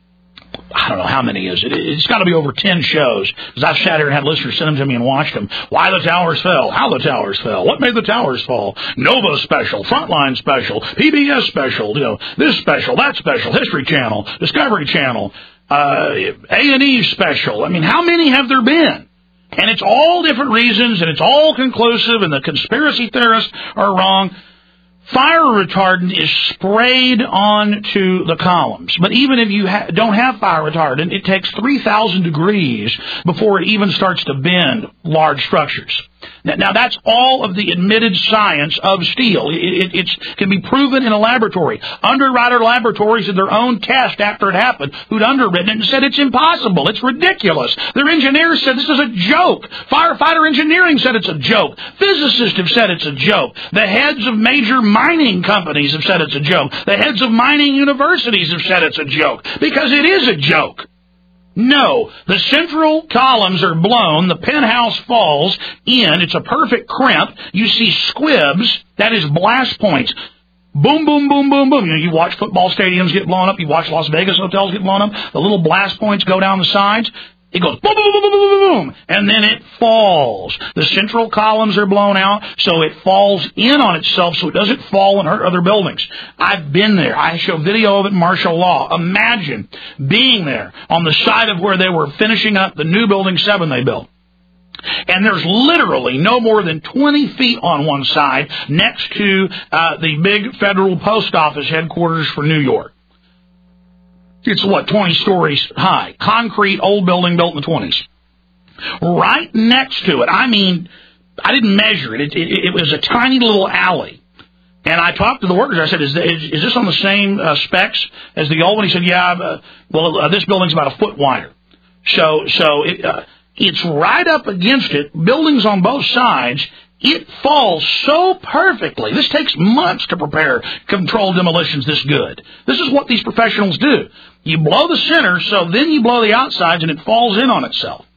I don't know how many is it. It's got to be over ten shows, because I've sat here and had listeners send them to me and watched them. Why the towers fell, how the towers fell, what made the towers fall, Nova special, Frontline special, P B S special, you know, this special, that special, History Channel, Discovery Channel, uh, A and E special. I mean, how many have there been? And it's all different reasons, and it's all conclusive, and the conspiracy theorists are wrong. Fire retardant is sprayed onto the columns. But even if you ha- don't have fire retardant, it takes three thousand degrees before it even starts to bend large structures. Now, now that's all of the admitted science of steel. It, it it's, can be proven in a laboratory. Underwriter Laboratories did their own test after it happened, who'd underwritten it and said it's impossible. It's ridiculous. Their engineers said this is a joke. Firefighter engineering said it's a joke. Physicists have said it's a joke. The heads of major mining companies have said it's a joke. The heads of mining universities have said it's a joke, because it is a joke. No, the central columns are blown, the penthouse falls in, it's a perfect crimp, you see squibs, that is blast points. Boom, boom, boom, boom, boom. You know, you watch football stadiums get blown up, you watch Las Vegas hotels get blown up, the little blast points go down the sides. It goes boom, boom, boom, boom, boom, boom, boom, and then it falls. The central columns are blown out, so it falls in on itself so it doesn't fall and hurt other buildings. I've been there. I show video of it in martial law. Imagine being there on the side of where they were finishing up the new Building seven they built. And there's literally no more than twenty feet on one side next to uh, the big federal post office headquarters for New York. It's, what, twenty stories high. Concrete, old building built in the twenties. Right next to it, I mean, I didn't measure it. It, it, it was a tiny little alley. And I talked to the workers. I said, is, is, is this on the same uh, specs as the old one? He said, yeah, uh, well, uh, this building's about a foot wider. So, so it, uh, it's right up against it, buildings on both sides. It falls so perfectly. This takes months to prepare controlled demolitions this good. This is what these professionals do. You blow the center, so then you blow the outsides, and it falls in on itself.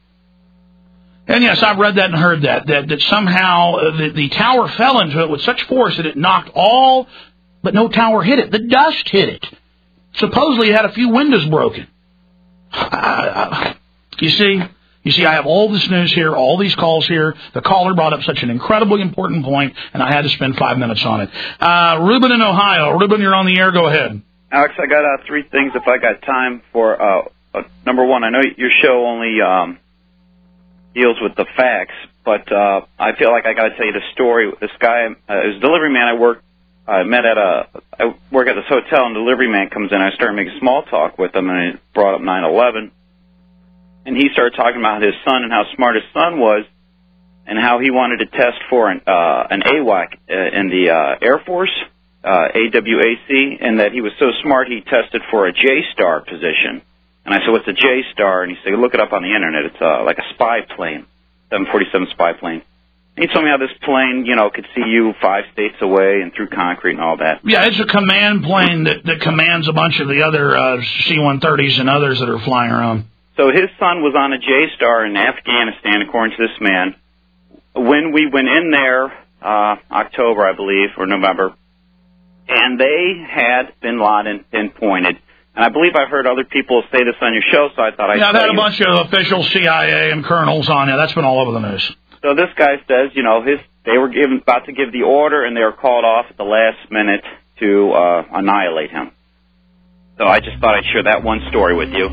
And yes, I've read that and heard that, that, that somehow uh, the, the tower fell into it with such force that it knocked all, but no tower hit it. The dust hit it. Supposedly it had a few windows broken. Uh, uh, you see... You see, I have all this news here, all these calls here. The caller brought up such an incredibly important point, and I had to spend five minutes on it. Uh, Ruben in Ohio. Ruben, you're on the air. Go ahead. Alex, I got uh, three things if I got time for. Uh, uh, number one, I know your show only um, deals with the facts, but uh, I feel like I got to tell you the story. This guy, uh, his delivery man I work, I met at a, I work at a hotel, and the delivery man comes in. I started making small talk with him, and it brought up nine eleven. And he started talking about his son and how smart his son was, and how he wanted to test for an uh, an A W A C uh, in the uh, Air Force, uh, A W A C, and that he was so smart he tested for a J-STAR position. And I said, what's a J-STAR? And he said, look it up on the Internet. It's uh, like a spy plane, seven forty-seven spy plane. And he told me how this plane, you know, could see you five states away and through concrete and all that. Yeah, it's a command plane that, that commands a bunch of the other uh, C one thirties and others that are flying around. So his son was on a J-STAR in Afghanistan, according to this man. When we went in there, uh, October, I believe, or November, and they had bin Laden pinpointed. And I believe I've heard other people say this on your show, so I thought I'd Yeah, tell I've had a you. bunch of official C I A and colonels on. Yeah, that's been all over the news. So this guy says, you know, his they were given, about to give the order, and they were called off at the last minute to uh, annihilate him. So I just thought I'd share that one story with you.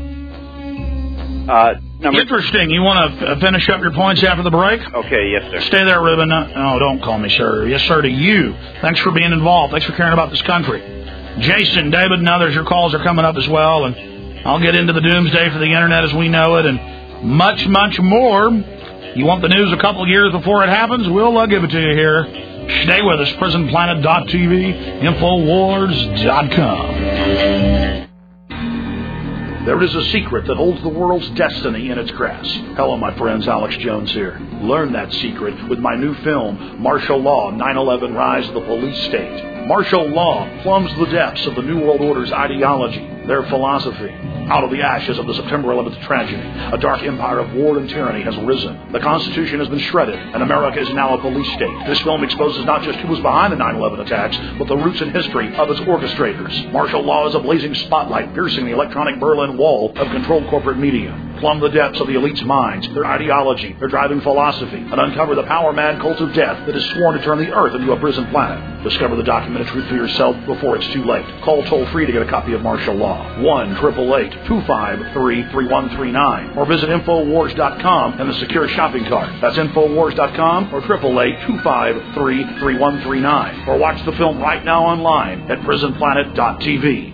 Uh, number Interesting. You want to f- finish up your points after the break? Okay, yes, sir. Stay there, Ruben. No, no, don't call me sir. Yes, sir, to you. Thanks for being involved. Thanks for caring about this country. Jason, David, and others, your calls are coming up as well, and I'll get into the doomsday for the Internet as we know it, and much, much more. You want the news a couple of years before it happens? We'll uh, give it to you here. Stay with us. prison planet dot t v, infowars dot com. There is a secret that holds the world's destiny in its grasp. Hello, my friends. Alex Jones here. Learn that secret with my new film, Martial Law, nine eleven Rise of the Police State. Martial law plumbs the depths of the New World Order's ideology, their philosophy. Out of the ashes of the September eleventh tragedy, a dark empire of war and tyranny has risen. The Constitution has been shredded, and America is now a police state. This film exposes not just who was behind the nine eleven attacks, but the roots and history of its orchestrators. Martial law is a blazing spotlight piercing the electronic Berlin Wall of controlled corporate media. Plumb the depths of the elite's minds, their ideology, their driving philosophy, and uncover the power-mad cult of death that is sworn to turn the earth into a prison planet. Discover the documented truth for yourself before it's too late. Call toll-free to get a copy of Martial Law. one eight eight eight, two five three, three one three nine. Or visit infowars dot com and the secure shopping cart. That's infowars dot com or eight eight eight, two five three, three one three nine. Or watch the film right now online at prison planet dot t v.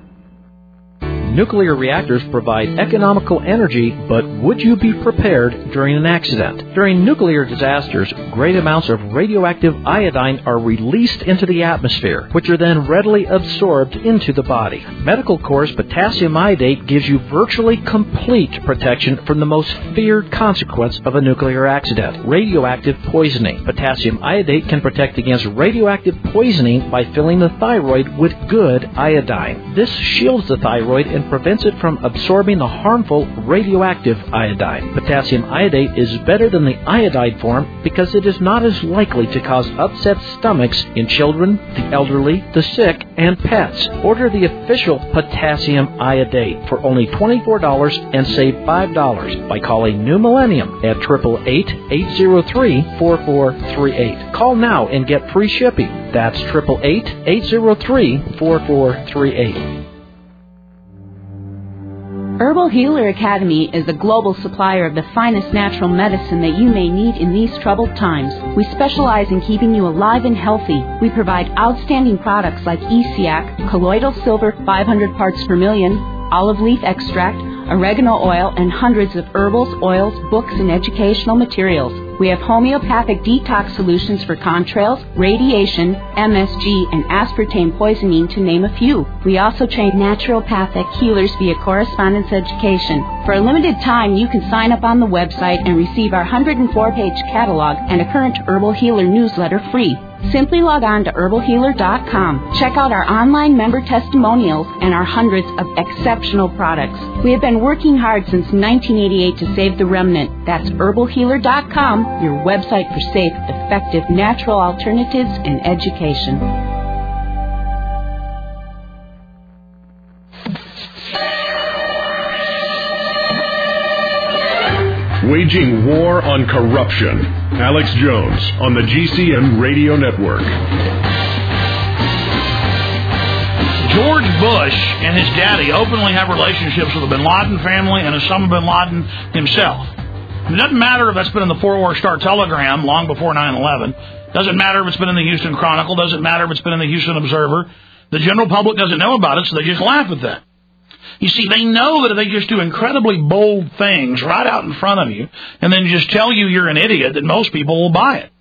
Nuclear reactors provide economical energy, but would you be prepared during an accident? During nuclear disasters, great amounts of radioactive iodine are released into the atmosphere, which are then readily absorbed into the body. Medical Corps' potassium iodate gives you virtually complete protection from the most feared consequence of a nuclear accident, radioactive poisoning. Potassium iodate can protect against radioactive poisoning by filling the thyroid with good iodine. This shields the thyroid and prevents it from absorbing the harmful radioactive iodine. Potassium iodate is better than the iodide form because it is not as likely to cause upset stomachs in children, the elderly, the sick, and pets. Order the official potassium iodate for only twenty-four dollars and save five dollars by calling New Millennium at eight eight eight, eight zero three, four four three eight. Call now and get free shipping. That's eight eight eight, eight zero three, four four three eight. Herbal Healer Academy is a global supplier of the finest natural medicine that you may need in these troubled times. We specialize in keeping you alive and healthy. We provide outstanding products like E C A C, colloidal silver five hundred parts per million, olive leaf extract, oregano oil, and hundreds of herbals, oils, books, and educational materials. We have homeopathic detox solutions for contrails, radiation, M S G, and aspartame poisoning, to name a few. We also train naturopathic healers via correspondence education. For a limited time, you can sign up on the website and receive our one hundred four page catalog and a current Herbal Healer newsletter free. Simply log on to herbal healer dot com. Check out our online member testimonials and our hundreds of exceptional products. We have been working hard since nineteen eighty-eight to save the remnant. That's herbal healer dot com, your website for safe, effective, natural alternatives and education. Waging war on corruption. Alex Jones on the G C N Radio Network. George Bush and his daddy openly have relationships with the Bin Laden family and Osama Bin Laden himself. It doesn't matter if that's been in the four-war Star Telegram long before nine eleven. Doesn't matter if it's been in the Houston Chronicle. Doesn't matter if it's been in the Houston Observer. The general public doesn't know about it, so they just laugh at that. You see, they know that if they just do incredibly bold things right out in front of you and then just tell you you're an idiot, that most people will buy it.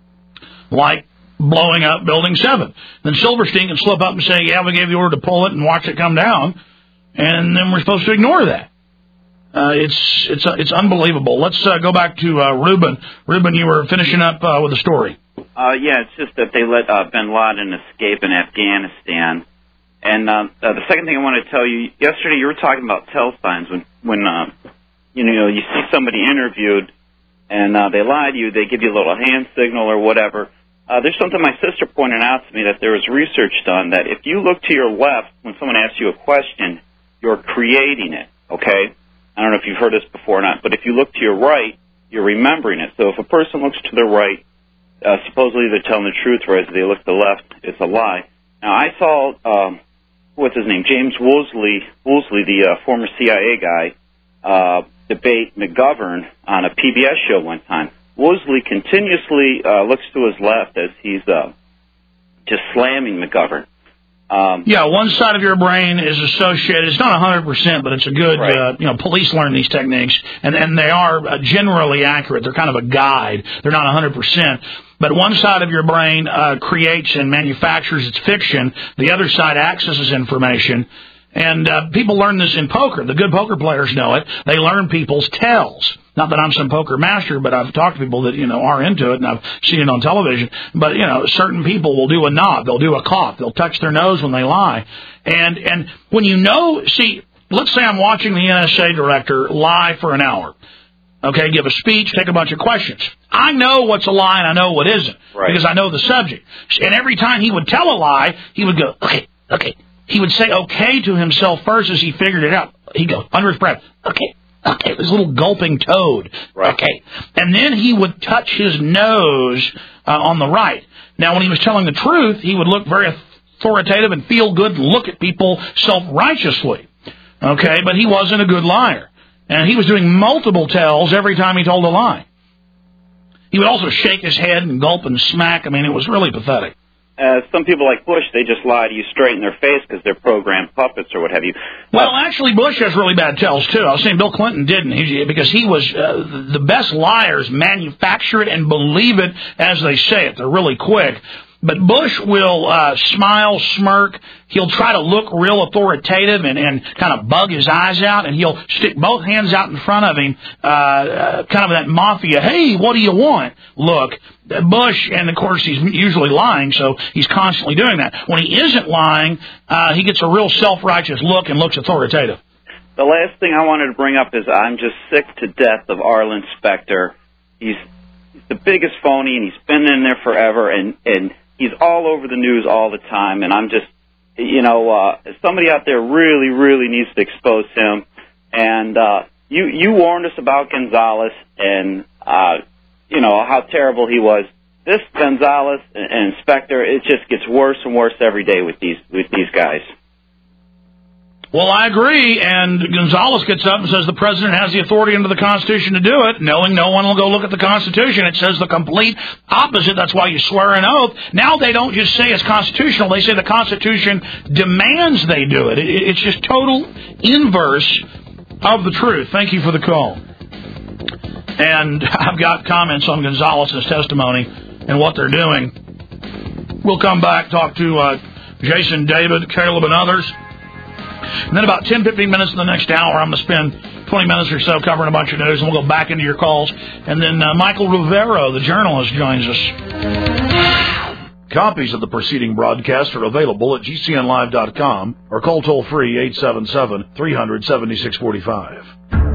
Like blowing up Building seven. Then Silverstein can slip up and say, yeah, we gave the order to pull it and watch it come down, and then we're supposed to ignore that. Uh, it's it's uh, it's unbelievable. Let's uh, go back to uh, Ruben. Ruben, you were finishing up uh, with a story. Uh, yeah, it's just that they let uh, bin Laden escape in Afghanistan. And uh, uh, the second thing I want to tell you, yesterday you were talking about tell signs. When, when uh, you know, you see somebody interviewed and uh, they lie to you, they give you a little hand signal or whatever. Uh, there's something my sister pointed out to me, that there was research done that if you look to your left when someone asks you a question, you're creating it, okay? I don't know if you've heard this before or not, but if you look to your right, you're remembering it. So if a person looks to their right, uh, supposedly they're telling the truth, whereas if they look to the left, it's a lie. Now, I saw... Um, what's his name, James Woolsey, Woolsey, the uh, former C I A guy, uh, debate McGovern on a P B S show one time. Woolsey continuously uh, looks to his left as he's uh, just slamming McGovern. Um, yeah, one side of your brain is associated. It's not one hundred percent, but it's a good, right. uh, you know, police learn these techniques, and, and they are uh, generally accurate. They're kind of a guide. They're not one hundred percent. But one side of your brain uh, creates and manufactures its fiction. The other side accesses information. And uh, people learn this in poker. The good poker players know it. They learn people's tells. Not that I'm some poker master, but I've talked to people that, you know, are into it, and I've seen it on television. But, you know, certain people will do a nod. They'll do a cough. They'll touch their nose when they lie. And and when you know, see, let's say I'm watching the N S A director lie for an hour. Okay, give a speech, take a bunch of questions. I know what's a lie and I know what isn't, right, because I know the subject. And every time he would tell a lie, he would go, okay, okay. He would say okay to himself first as he figured it out. He'd go under his breath, okay, okay, this little gulping toad, right, okay. And then he would touch his nose uh, on the right. Now, when he was telling the truth, he would look very authoritative and feel good and look at people self-righteously, okay, but he wasn't a good liar. And he was doing multiple tells every time he told a lie. He would also shake his head and gulp and smack. I mean, it was really pathetic. Uh, some people like Bush, they just lie to you straight in their face because they're programmed puppets or what have you. Well, actually, Bush has really bad tells, too. I was saying Bill Clinton didn't, he, because he was, uh, the best liars manufacture it and believe it as they say it. They're really quick. But Bush will uh, smile, smirk. He'll try to look real authoritative and, and kind of bug his eyes out, and he'll stick both hands out in front of him, uh, uh, kind of that mafia, hey, what do you want? Look, Bush, and of course he's usually lying, so he's constantly doing that. When he isn't lying, uh, he gets a real self-righteous look and looks authoritative. The last thing I wanted to bring up is I'm just sick to death of Arlen Specter. He's, he's the biggest phony, and he's been in there forever, and, and he's all over the news all the time, and I'm just, you know, uh, somebody out there really, really needs to expose him. And uh, you you warned us about Gonzalez and, uh, you know, how terrible he was. This Gonzalez and Specter, it just gets worse and worse every day with these with these guys. Well, I agree, and Gonzalez gets up and says the president has the authority under the Constitution to do it, knowing no one will go look at the Constitution. It says the complete opposite. That's why you swear an oath. Now they don't just say it's constitutional. They say the Constitution demands they do it. It's just total inverse of the truth. Thank you for the call. And I've got comments on Gonzalez's testimony and what they're doing. We'll come back, talk to uh, Jason, David, Caleb, and others. And then about ten, fifteen minutes in the next hour, I'm going to spend twenty minutes or so covering a bunch of news, and we'll go back into your calls. And then uh, Michael Rivero, the journalist, joins us. Copies of the preceding broadcast are available at G C N live dot com or call toll-free eight seven seven, three hundred, seventy-six forty-five.